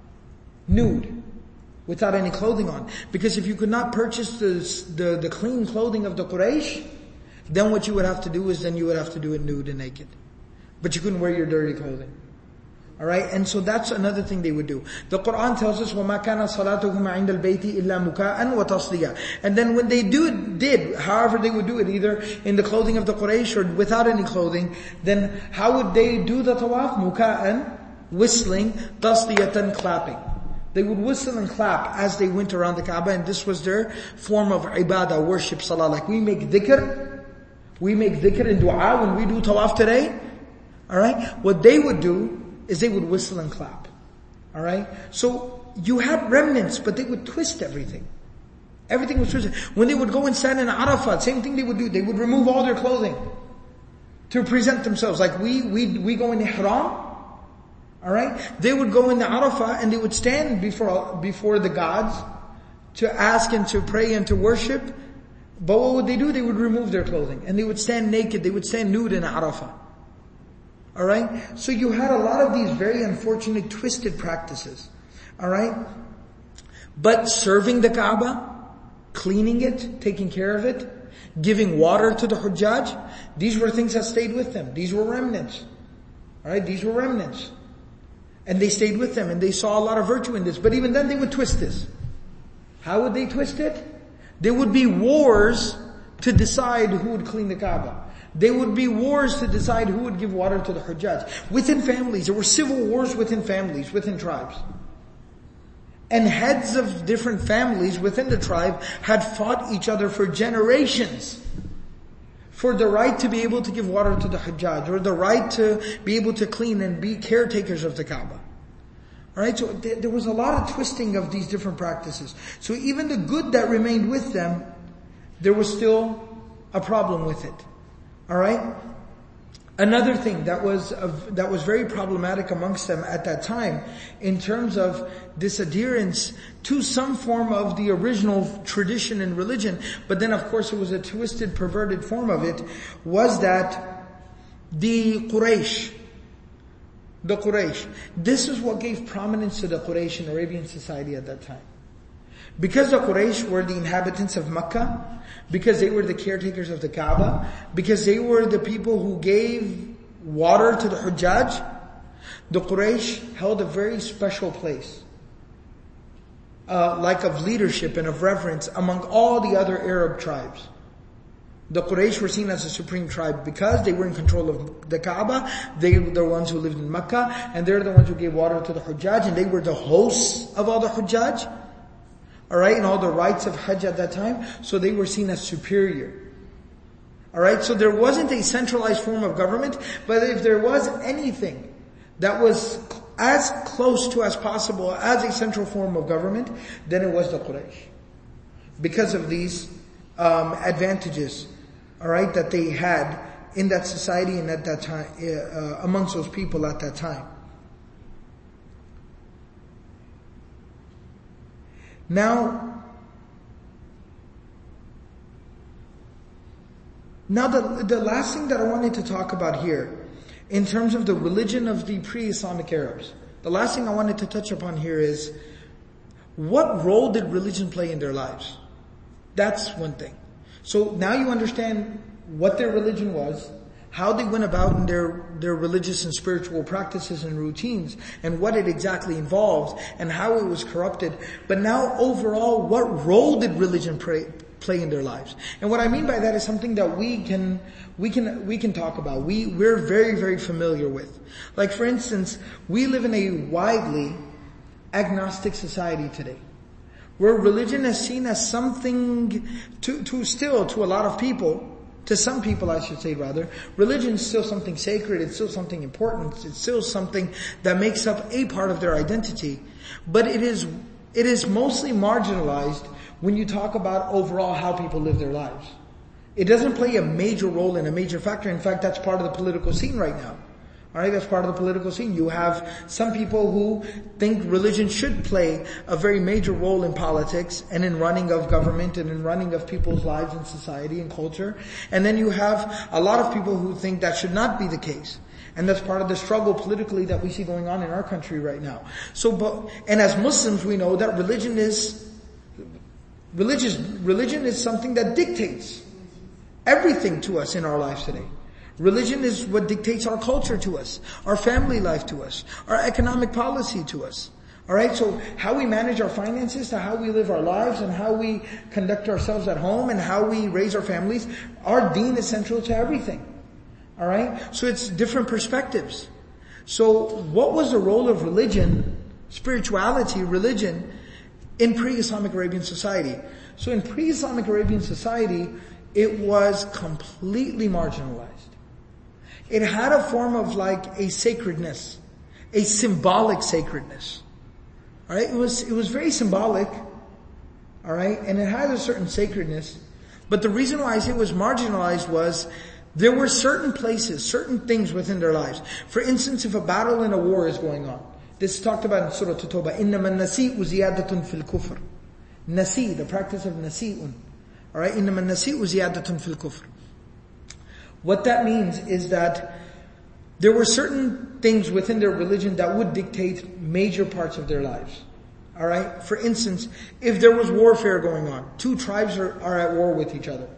S2: nude, without any clothing on. Because if you could not purchase the clean clothing of the Quraysh, then what you would have to do is then you would have to do it nude and naked. But you couldn't wear your dirty clothing. Alright, and so that's another thing they would do. The Quran tells us, وَمَا كَانَ صَلَاتُهُمْ عِنْدَ الْبَيْتِ إِلَّا مُكَاءً وَتَصْدِيًا. And then when they did, however they would do it, either in the clothing of the Quraysh or without any clothing, then how would they do the tawaf? Muka'an, whistling, tasdiyatan, clapping. They would whistle and clap as they went around the Kaaba, and this was their form of ibadah, worship, salah. Like we make dhikr and dua when we do tawaf today. Alright? What they would do is they would whistle and clap. Alright? So you had remnants, but they would twist everything. Everything was twisted. When they would go and stand in Arafat, same thing they would do. They would remove all their clothing to present themselves. Like we go in ihram. Alright? They would go in the Arafah and they would stand before the gods to ask and to pray and to worship. But what would they do? They would remove their clothing and they would stand naked. They would stand nude in Arafah. Alright? So you had a lot of these very unfortunate twisted practices. Alright? But serving the Kaaba, cleaning it, taking care of it, giving water to the Hujjaj, these were things that stayed with them. These were remnants. Alright? These were remnants. And they stayed with them and they saw a lot of virtue in this. But even then they would twist this. How would they twist it? There would be wars to decide who would clean the Kaaba. There would be wars to decide who would give water to the Hujjaj. Within families, there were civil wars within families, within tribes. And heads of different families within the tribe had fought each other for generations for the right to be able to give water to the Hujjaj, or the right to be able to clean and be caretakers of the Kaaba. Alright, so there was a lot of twisting of these different practices. So even the good that remained with them, there was still a problem with it. Alright? Another thing that was very problematic amongst them at that time, in terms of this adherence to some form of the original tradition and religion, but then of course it was a twisted, perverted form of it, was that the Quraysh, this is what gave prominence to the Quraysh in Arabian society at that time. Because the Quraysh were the inhabitants of Mecca, because they were the caretakers of the Kaaba, because they were the people who gave water to the Hujjaj, the Quraysh held a very special place, like of leadership and of reverence among all the other Arab tribes. The Quraysh were seen as a supreme tribe because they were in control of the Kaaba. They were the ones who lived in Mecca, and they're the ones who gave water to the Hujjaj, and they were the hosts of all the Hujjaj. Alright, and all the rites of Hajj at that time. So they were seen as superior. Alright, so there wasn't a centralized form of government, but if there was anything that was as close to as possible as a central form of government, then it was the Quraysh. Because of these advantages, alright, that they had in that society and at that time, amongst those people at that time. Now the last thing that I wanted to talk about here, in terms of the religion of the pre-Islamic Arabs, the last thing I wanted to touch upon here is, what role did religion play in their lives? That's one thing. So now you understand what their religion was, how they went about in their religious and spiritual practices and routines, and what it exactly involved, and how it was corrupted. But now overall, what role did religion play in their lives? And what I mean by that is something that we can talk about. We're very, very familiar with. Like for instance, we live in a widely agnostic society today, where religion is seen as something to a lot of people, to some people I should say rather, religion is still something sacred, it's still something important, it's still something that makes up a part of their identity. But it is mostly marginalized when you talk about overall how people live their lives. It doesn't play a major role and a major factor. In fact, that's part of the political scene right now. Alright, that's part of the political scene. You have some people who think religion should play a very major role in politics and in running of government and in running of people's lives and society and culture. And then you have a lot of people who think that should not be the case. And that's part of the struggle politically that we see going on in our country right now. And as Muslims we know that religion is something that dictates everything to us in our lives today. Religion is what dictates our culture to us, our family life to us, our economic policy to us. Alright, so how we manage our finances, to how we live our lives, and how we conduct ourselves at home, and how we raise our families, our deen is central to everything. Alright, so it's different perspectives. So what was the role of religion, spirituality, religion, in pre-Islamic Arabian society? So in pre-Islamic Arabian society, it was completely marginalized. It had a form of like a sacredness, a symbolic sacredness. Alright, it was very symbolic, alright, and it had a certain sacredness. But the reason why I say it was marginalized was there were certain places, certain things within their lives. For instance, if a battle and a war is going on, this is talked about in Surah At-Tawbah, إِنَّمَا النَّسِيءُ زِيَادَةٌ فِي الْكُفْرِ. Nasi, the practice of nasi'un. Alright, إِنَّمَا النَّسِيءُ زِيَادَةٌ فِي الْكُفْرِ. What that means is that there were certain things within their religion that would dictate major parts of their lives. Alright? For instance, if there was warfare going on, two tribes are at war with each other.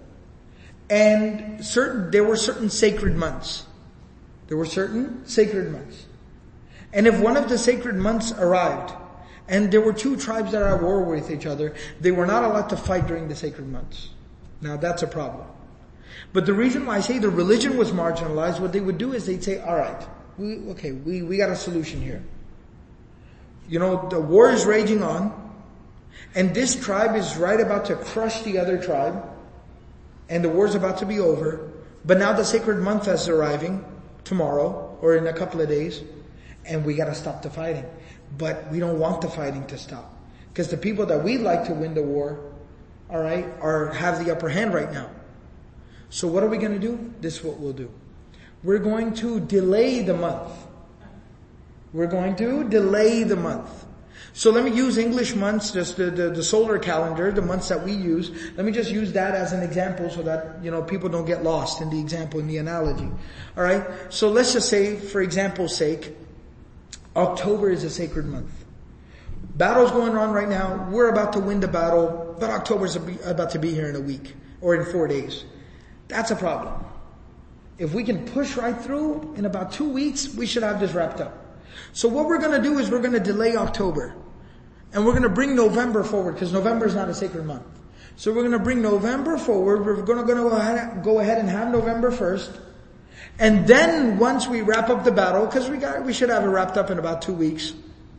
S2: And there were certain sacred months. There were certain sacred months. And if one of the sacred months arrived, and there were two tribes that are at war with each other, they were not allowed to fight during the sacred months. Now that's a problem. But the reason why I say the religion was marginalized, what they would do is they'd say, alright, we got a solution here. You know, the war is raging on, and this tribe is right about to crush the other tribe, and the war's about to be over, but now the sacred month is arriving tomorrow, or in a couple of days, and we gotta stop the fighting. But we don't want the fighting to stop. Because the people that we'd like to win the war, alright, have the upper hand right now. So what are we going to do? This is what we'll do. We're going to delay the month. We're going to delay the month. So let me use English months, just the solar calendar, the months that we use. Let me just use that as an example so that, people don't get lost in the example, in the analogy. Alright? So let's just say, for example's sake, October is a sacred month. Battle's going on right now. We're about to win the battle, but October's about to be here in a week or in 4 days. That's a problem. If we can push right through, in about 2 weeks, we should have this wrapped up. So what we're going to do is we're going to delay October. And we're going to bring November forward, because November is not a sacred month. So we're going to bring November forward. We're going to go ahead and have November 1st. And then once we wrap up the battle, because we should have it wrapped up in about 2 weeks,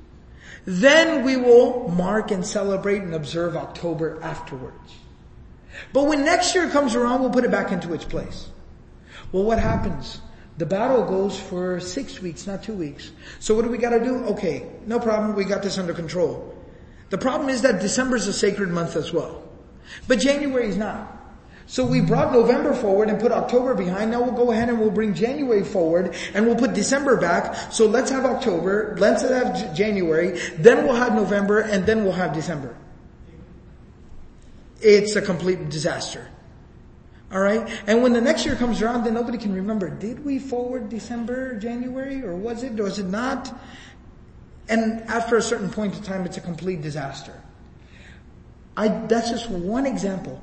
S2: then we will mark and celebrate and observe October afterwards. But when next year comes around, we'll put it back into its place. Well, what happens? The battle goes for 6 weeks, not 2 weeks. So what do we gotta do? Okay, no problem, we got this under control. The problem is that December is a sacred month as well. But January is not. So we brought November forward and put October behind. Now we'll go ahead and we'll bring January forward and we'll put December back. So let's have October, let's have January, then we'll have November, and then we'll have December. It's a complete disaster. Alright? And when the next year comes around, then nobody can remember, did we forward December, January, or was it not? And after a certain point in time, it's a complete disaster. That's just one example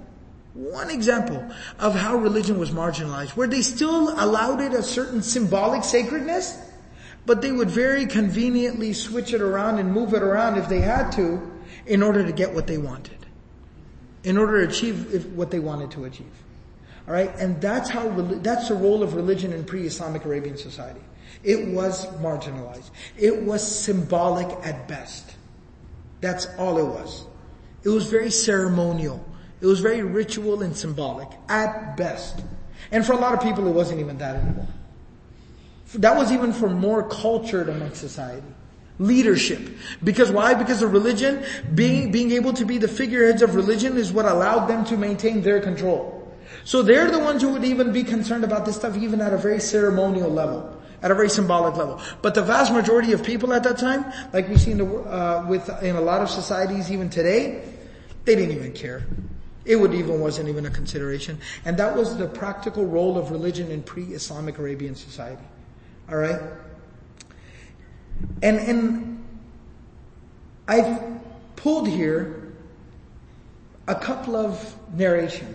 S2: of how religion was marginalized, where they still allowed it a certain symbolic sacredness, but they would very conveniently switch it around and move it around if they had to, in order to get what they wanted, in order to achieve what they wanted to achieve. All right, and that's the role of religion in pre-Islamic Arabian society. It was marginalized. It was symbolic at best. That's all it was. It was very ceremonial. It was very ritual and symbolic at best. And for a lot of people, it wasn't even that anymore. That was even for more cultured amongst society. Leadership. Because why? Because the religion, being able to be the figureheads of religion is what allowed them to maintain their control. So they're the ones who would even be concerned about this stuff even at a very ceremonial level, at a very symbolic level. But the vast majority of people at that time, like we see in a lot of societies even today, they didn't even care. It wasn't even a consideration. And that was the practical role of religion in pre-Islamic Arabian society. Alright? And I've pulled here a couple of narrations,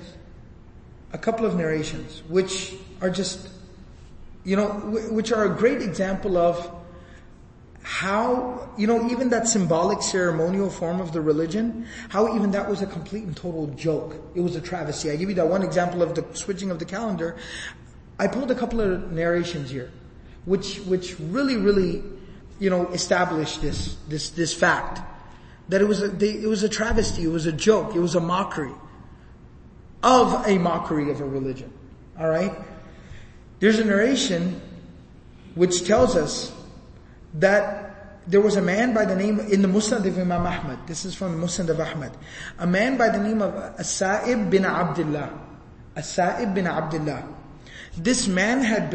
S2: which are just, which are a great example of how, even that symbolic ceremonial form of the religion, how even that was a complete and total joke. It was a travesty. I give you that one example of the switching of the calendar. I pulled a couple of narrations here, which really, established this fact. That it was a travesty, it was a joke, it was a mockery of a religion. Alright? There's a narration which tells us that there was a man by the name, in the Musnad of Imam Ahmad, this is from the Musnad of Ahmad, a man by the name of As-Sa'ib bin Abdullah. As-Sa'ib bin Abdullah. This man had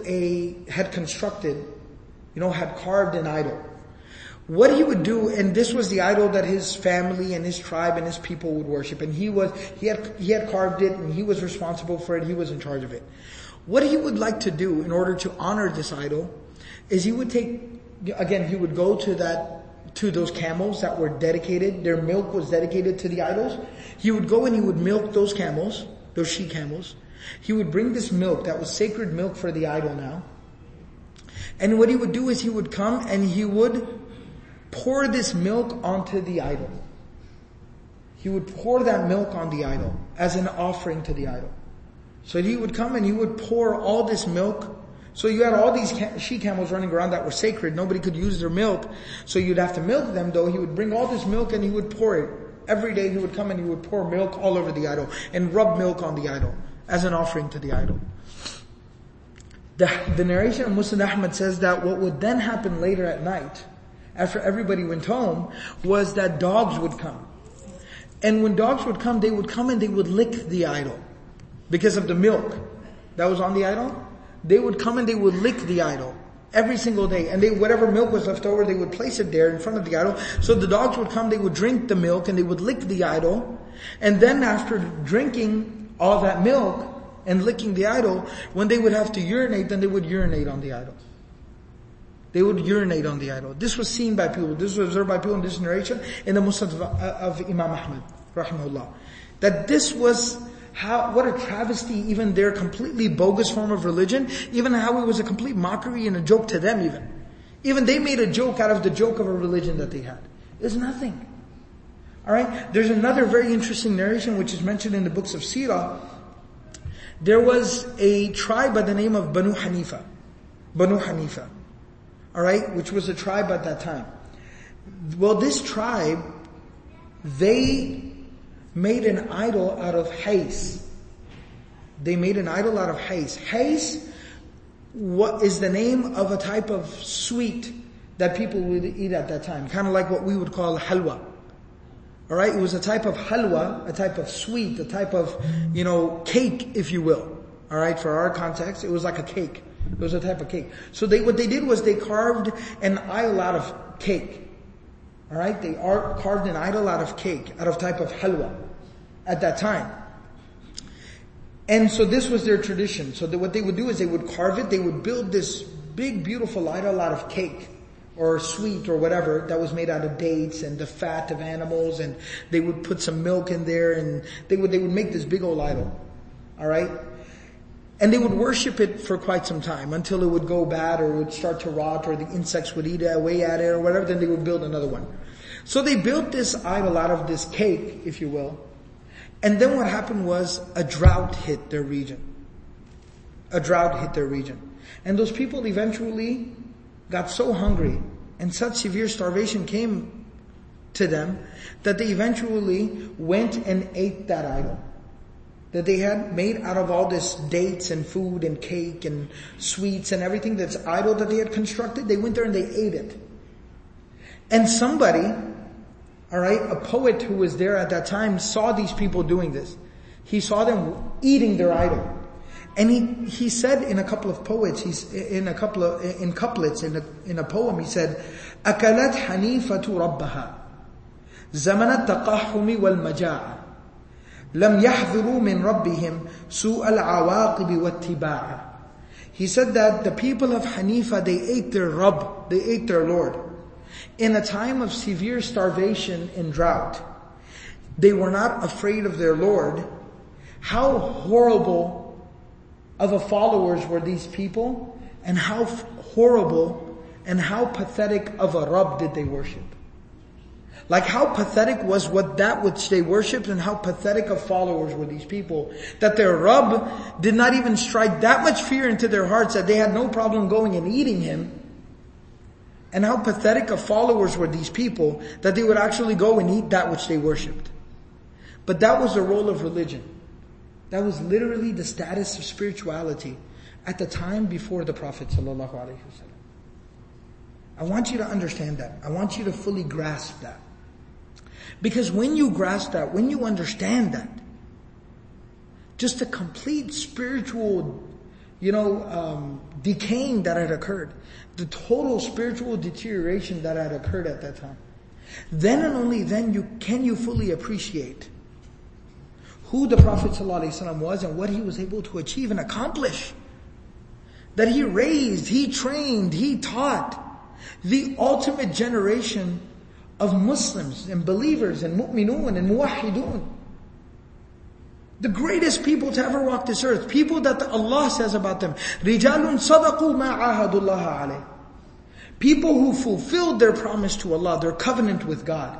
S2: carved an idol. What he would do, and this was the idol that his family and his tribe and his people would worship, and he had carved it, and he was responsible for it, he was in charge of it. What he would like to do in order to honor this idol is he would go to those camels that were dedicated, their milk was dedicated to the idols. He would go and he would milk those camels, those she camels. He would bring this milk that was sacred milk for the idol now. And what he would do is he would come and he would pour this milk onto the idol. He would pour that milk on the idol as an offering to the idol. So he would come and he would pour all this milk. So you had all these she camels running around that were sacred. Nobody could use their milk. So you'd have to milk them though. He would bring all this milk and he would pour it. Every day he would come and he would pour milk all over the idol and rub milk on the idol as an offering to the idol. The narration of Musnad Ahmad says that what would then happen later at night, after everybody went home, was that dogs would come. And when dogs would come and they would lick the idol. Because of the milk that was on the idol, they would come and they would lick the idol every single day. And whatever milk was left over, they would place it there in front of the idol. So the dogs would come, they would drink the milk and they would lick the idol. And then after drinking all that milk and licking the idol, when they would have to urinate, then they would urinate on the idol. They would urinate on the idol. This was seen by people. This was observed by people in this narration in the Musnad of Imam Ahmad, rahimahullah. That this was what a travesty, even their completely bogus form of religion, even how it was a complete mockery and a joke to them even. Even they made a joke out of the joke of a religion that they had. It's nothing. Alright? There's another very interesting narration which is mentioned in the books of Sirah. There was a tribe by the name of Banu Hanifa. Banu Hanifa. Alright? Which was a tribe at that time. Well, this tribe, they made an idol out of hais. They made an idol out of hais. Hais is the name of a type of sweet that people would eat at that time. Kind of like what we would call halwa. Alright? It was a type of halwa, a type of sweet, a type of, cake, if you will. Alright? For our context, it was like a cake. It was a type of cake. So what they did was they carved an idol out of cake. Alright? They carved an idol out of cake, out of type of halwa at that time. And so this was their tradition. So what they would do is they would carve it, they would build this big beautiful idol out of cake. or sweet or whatever that was made out of dates and the fat of animals, and they would put some milk in there, and they would make this big old idol. Alright? And they would worship it for quite some time until it would go bad or it would start to rot or the insects would eat away at it or whatever, then they would build another one. So they built this idol out of this cake, if you will. And then what happened was a drought hit their region. A drought hit their region. And those people eventually got so hungry and such severe starvation came to them that they eventually went and ate that idol that they had made out of all this dates and food and cake and sweets and everything, that's idol that they had constructed. They went there and they ate it. And somebody, alright, a poet who was there at that time saw these people doing this. He saw them eating their idol. And he said in a couple of poets, in couplets, in a poem, he said, أكلت حنيفة ربها زمن التقحم والمجاعة لم يحذروا من ربهم سوء العواقب واتباعه. He said that the people of Hanifa, they ate their Rabb, they ate their Lord. In a time of severe starvation and drought, they were not afraid of their Lord. How horrible of a followers were these people, and how horrible and how pathetic of a Rabb did they worship. Like how pathetic was that which they worshipped, and how pathetic of followers were these people, that their Rabb did not even strike that much fear into their hearts that they had no problem going and eating Him. And how pathetic of followers were these people that they would actually go and eat that which they worshipped. But that was the role of religion. That was literally the status of spirituality at the time before the Prophet ﷺ. I want you to understand that. I want you to fully grasp that. Because when you grasp that, when you understand that, just the complete spiritual, decaying that had occurred, the total spiritual deterioration that had occurred at that time, then and only then can you fully appreciate who the Prophet ﷺ was and what he was able to achieve and accomplish. That he raised, he trained, he taught the ultimate generation of Muslims and believers and mu'minun and muwahhidun. The greatest people to ever walk this earth. People that Allah says about them, رِجَالٌ صَدَقُوا مَا عَاهَدُوا اللَّهَ عَلَيْهِ. People who fulfilled their promise to Allah, their covenant with God.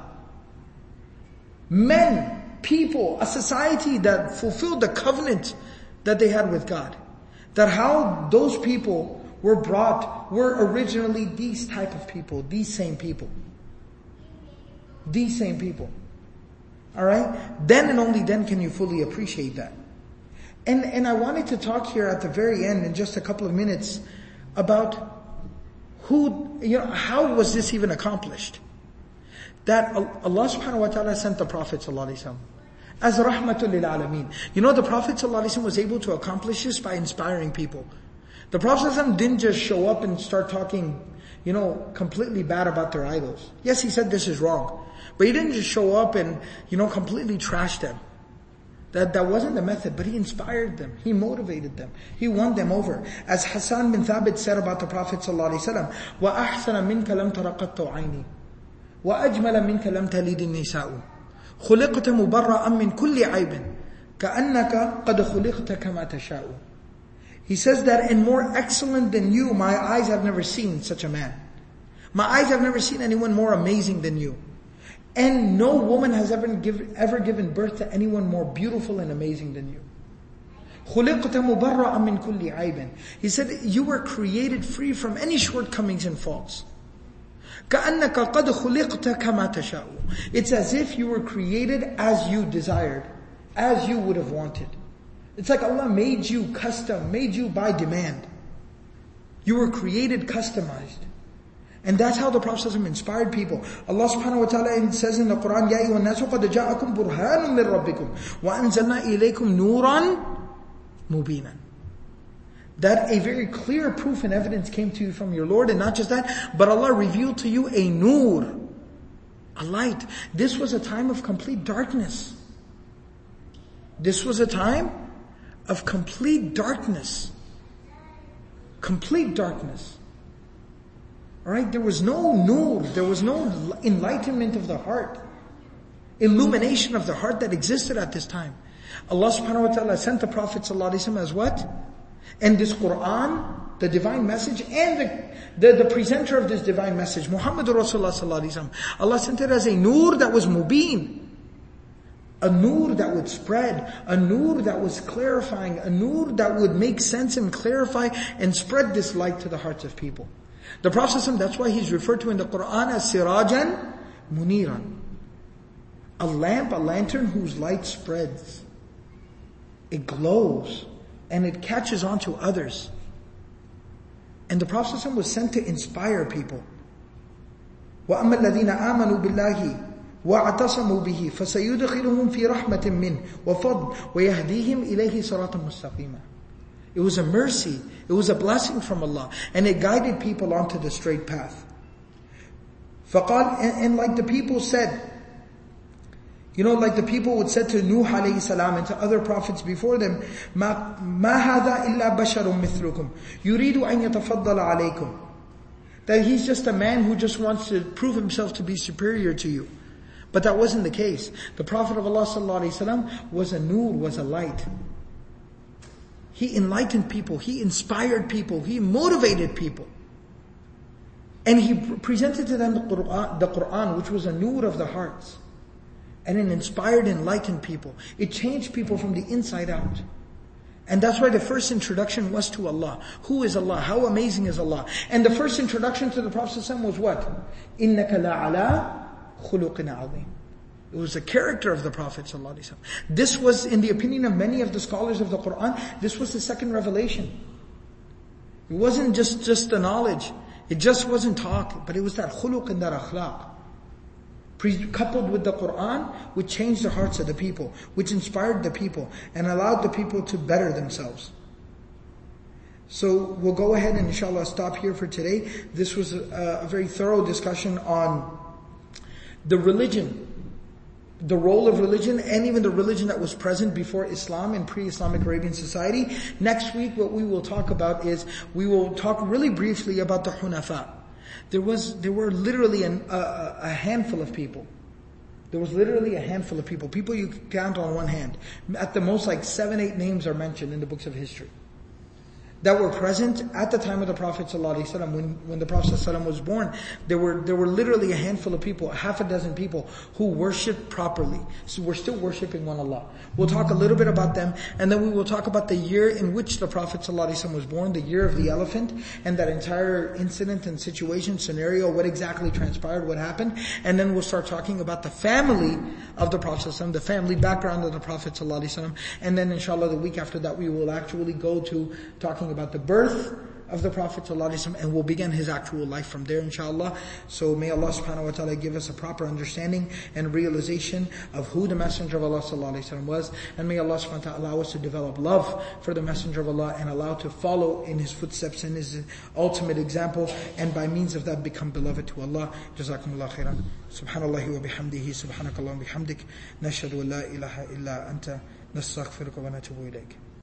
S2: Men, people, a society that fulfilled the covenant that they had with God. That how those people were originally these type of people, these same people. These same people. Alright? Then and only then can you fully appreciate that. And I wanted to talk here at the very end in just a couple of minutes about how was this even accomplished? That Allah subhanahu wa ta'ala sent the Prophet ﷺ as rahmatul lil alameen. The Prophet ﷺ was able to accomplish this by inspiring people. The Prophet ﷺ didn't just show up and start talking, completely bad about their idols. Yes, he said this is wrong. But he didn't just show up and, completely trash them. That wasn't the method, but he inspired them. He motivated them. He won them over. As Hassan bin Thabit said about the Prophet ﷺ, وَأَحْسَنَ مِنْكَ لَمْ تَرَقَتُّ عَيْنِي وَأَجْمَلَ مِنْكَ لَمْ تَلِدِ النِّسَاءُ خُلِقْتَ مُبَرَّأً مِنْ كُلِّ عَيْبٍ كَأَنَّكَ قَدْ خُلِقْتَ كَمَا تَشَاءُ. He says that, and more excellent than you, my eyes have never seen such a man. My eyes have never seen anyone more amazing than you. And no woman has ever given birth to anyone more beautiful and amazing than you. خُلِقْتَ مُبَرَّأً مِنْ كُلِّ عَيْبٍ. He said, you were created free from any shortcomings and faults. كَأَنَّكَ قَدْ خُلِقْتَ كَمَا تَشَاءُ. It's as if you were created as you desired, as you would have wanted. It's like Allah made you custom, made you by demand. You were created customized. And that's how the Prophet ﷺ inspired people. Allah subhanahu wa ta'ala says in the Quran, يَا أَيُّهَا النَّاسُ قَدْ جَاءَكُمْ بُرْهَانٌ مِّن رَبِّكُمْ وَأَنزَلْنَا إِلَيْكُمْ نُورًا مُبِينًا. That a very clear proof and evidence came to you from your Lord, and not just that, but Allah revealed to you a nur, a light. This was a time of complete darkness. This was a time of complete darkness. Complete darkness. Alright, there was no nur, there was no enlightenment of the heart, illumination of the heart that existed at this time. Allah subhanahu wa ta'ala sent the Prophet ﷺ as what? And this Quran, the divine message, and the presenter of this divine message, Muhammadur Rasulullah ﷺ. Allah sent it as a nur that was mubeen. A nur that would spread, a nur that was clarifying, a nur that would make sense and clarify and spread this light to the hearts of people. The Prophet ﷺ, that's why he's referred to in the Quran as Sirajan Muniran. A lamp, a lantern whose light spreads. It glows and it catches on to others. And the Prophet ﷺ was sent to inspire people. وَأَمَّا الَّذِينَ آمَنُوا بِاللَّهِ وَاعْتَصَمُوا بِهِ فَسَيُدْخِلُهُمْ فِي رَحْمَةٍ مِّنْهِ وَفَضْلٍ وَيَهْدِيهِمْ إِلَيْهِ صِرَاطًا مُسْتَقِيمًا. It was a mercy, it was a blessing from Allah, and it guided people onto the straight path. فَقَالْ, and like the people said, like the people would say to Nuh alayhi salam and to other prophets before them, مَا هَذَا إِلَّا بَشَرٌ مِثْلُكُمْ يُرِيدُ أَن يَتَفَضَّلَ عَلَيْكُمْ. That he's just a man who just wants to prove himself to be superior to you. But that wasn't the case. The Prophet of Allah sallallahu alaihi wasallam was a nur, was a light. He enlightened people, he inspired people, he motivated people. And he presented to them the Quran, which was a nur of the hearts. And it inspired and enlightened people. It changed people from the inside out. And that's why the first introduction was to Allah. Who is Allah? How amazing is Allah? And the first introduction to the Prophet ﷺ was what? إِنَّكَ لَعَلَىٰ خُلُقٍ عَظِيمٍ. It was the character of the Prophet ﷺ. This was, in the opinion of many of the scholars of the Quran, this was the second revelation. It wasn't just the knowledge. It just wasn't talk, but it was that khuluq and that akhlaq. Coupled with the Quran, which changed the hearts of the people, which inspired the people, and allowed the people to better themselves. So we'll go ahead and inshallah stop here for today. This was a very thorough discussion on the religion, the role of religion, and even the religion that was present before Islam in pre-Islamic Arabian society. Next week what we will talk about is, we will talk really briefly about the Hunafa. There were literally a handful of people. There was literally a handful of people. People you could count on one hand. At the most, like 7-8 names are mentioned in the books of history that were present at the time of the Prophet ﷺ. When the Prophet ﷺ was born, there were literally a handful of people, half a dozen people who worshipped properly. So we're still worshipping one Allah. We'll talk a little bit about them, and then we will talk about the year in which the Prophet ﷺ was born, the year of the elephant, and that entire incident and situation, scenario, what exactly transpired, what happened. And then we'll start talking about the family of the Prophet ﷺ, the family background of the Prophet ﷺ. And then inshallah the week after that we will actually go to talking about the birth of the Prophet ﷺ, and we'll begin his actual life from there inshallah. So may Allah subhanahu wa ta'ala give us a proper understanding and realization of who the Messenger of Allah ﷺ was, and may Allah subhanahu wa ta'ala allow us to develop love for the Messenger of Allah and allow to follow in his footsteps and his ultimate example, and by means of that become beloved to Allah. Jazakumullah khairan. Subhanallahi wa bihamdihi, subhanakallah wa bihamdik, nashhadu an la ilaha illa anta, nastaghfiruka wa natubu ilayk.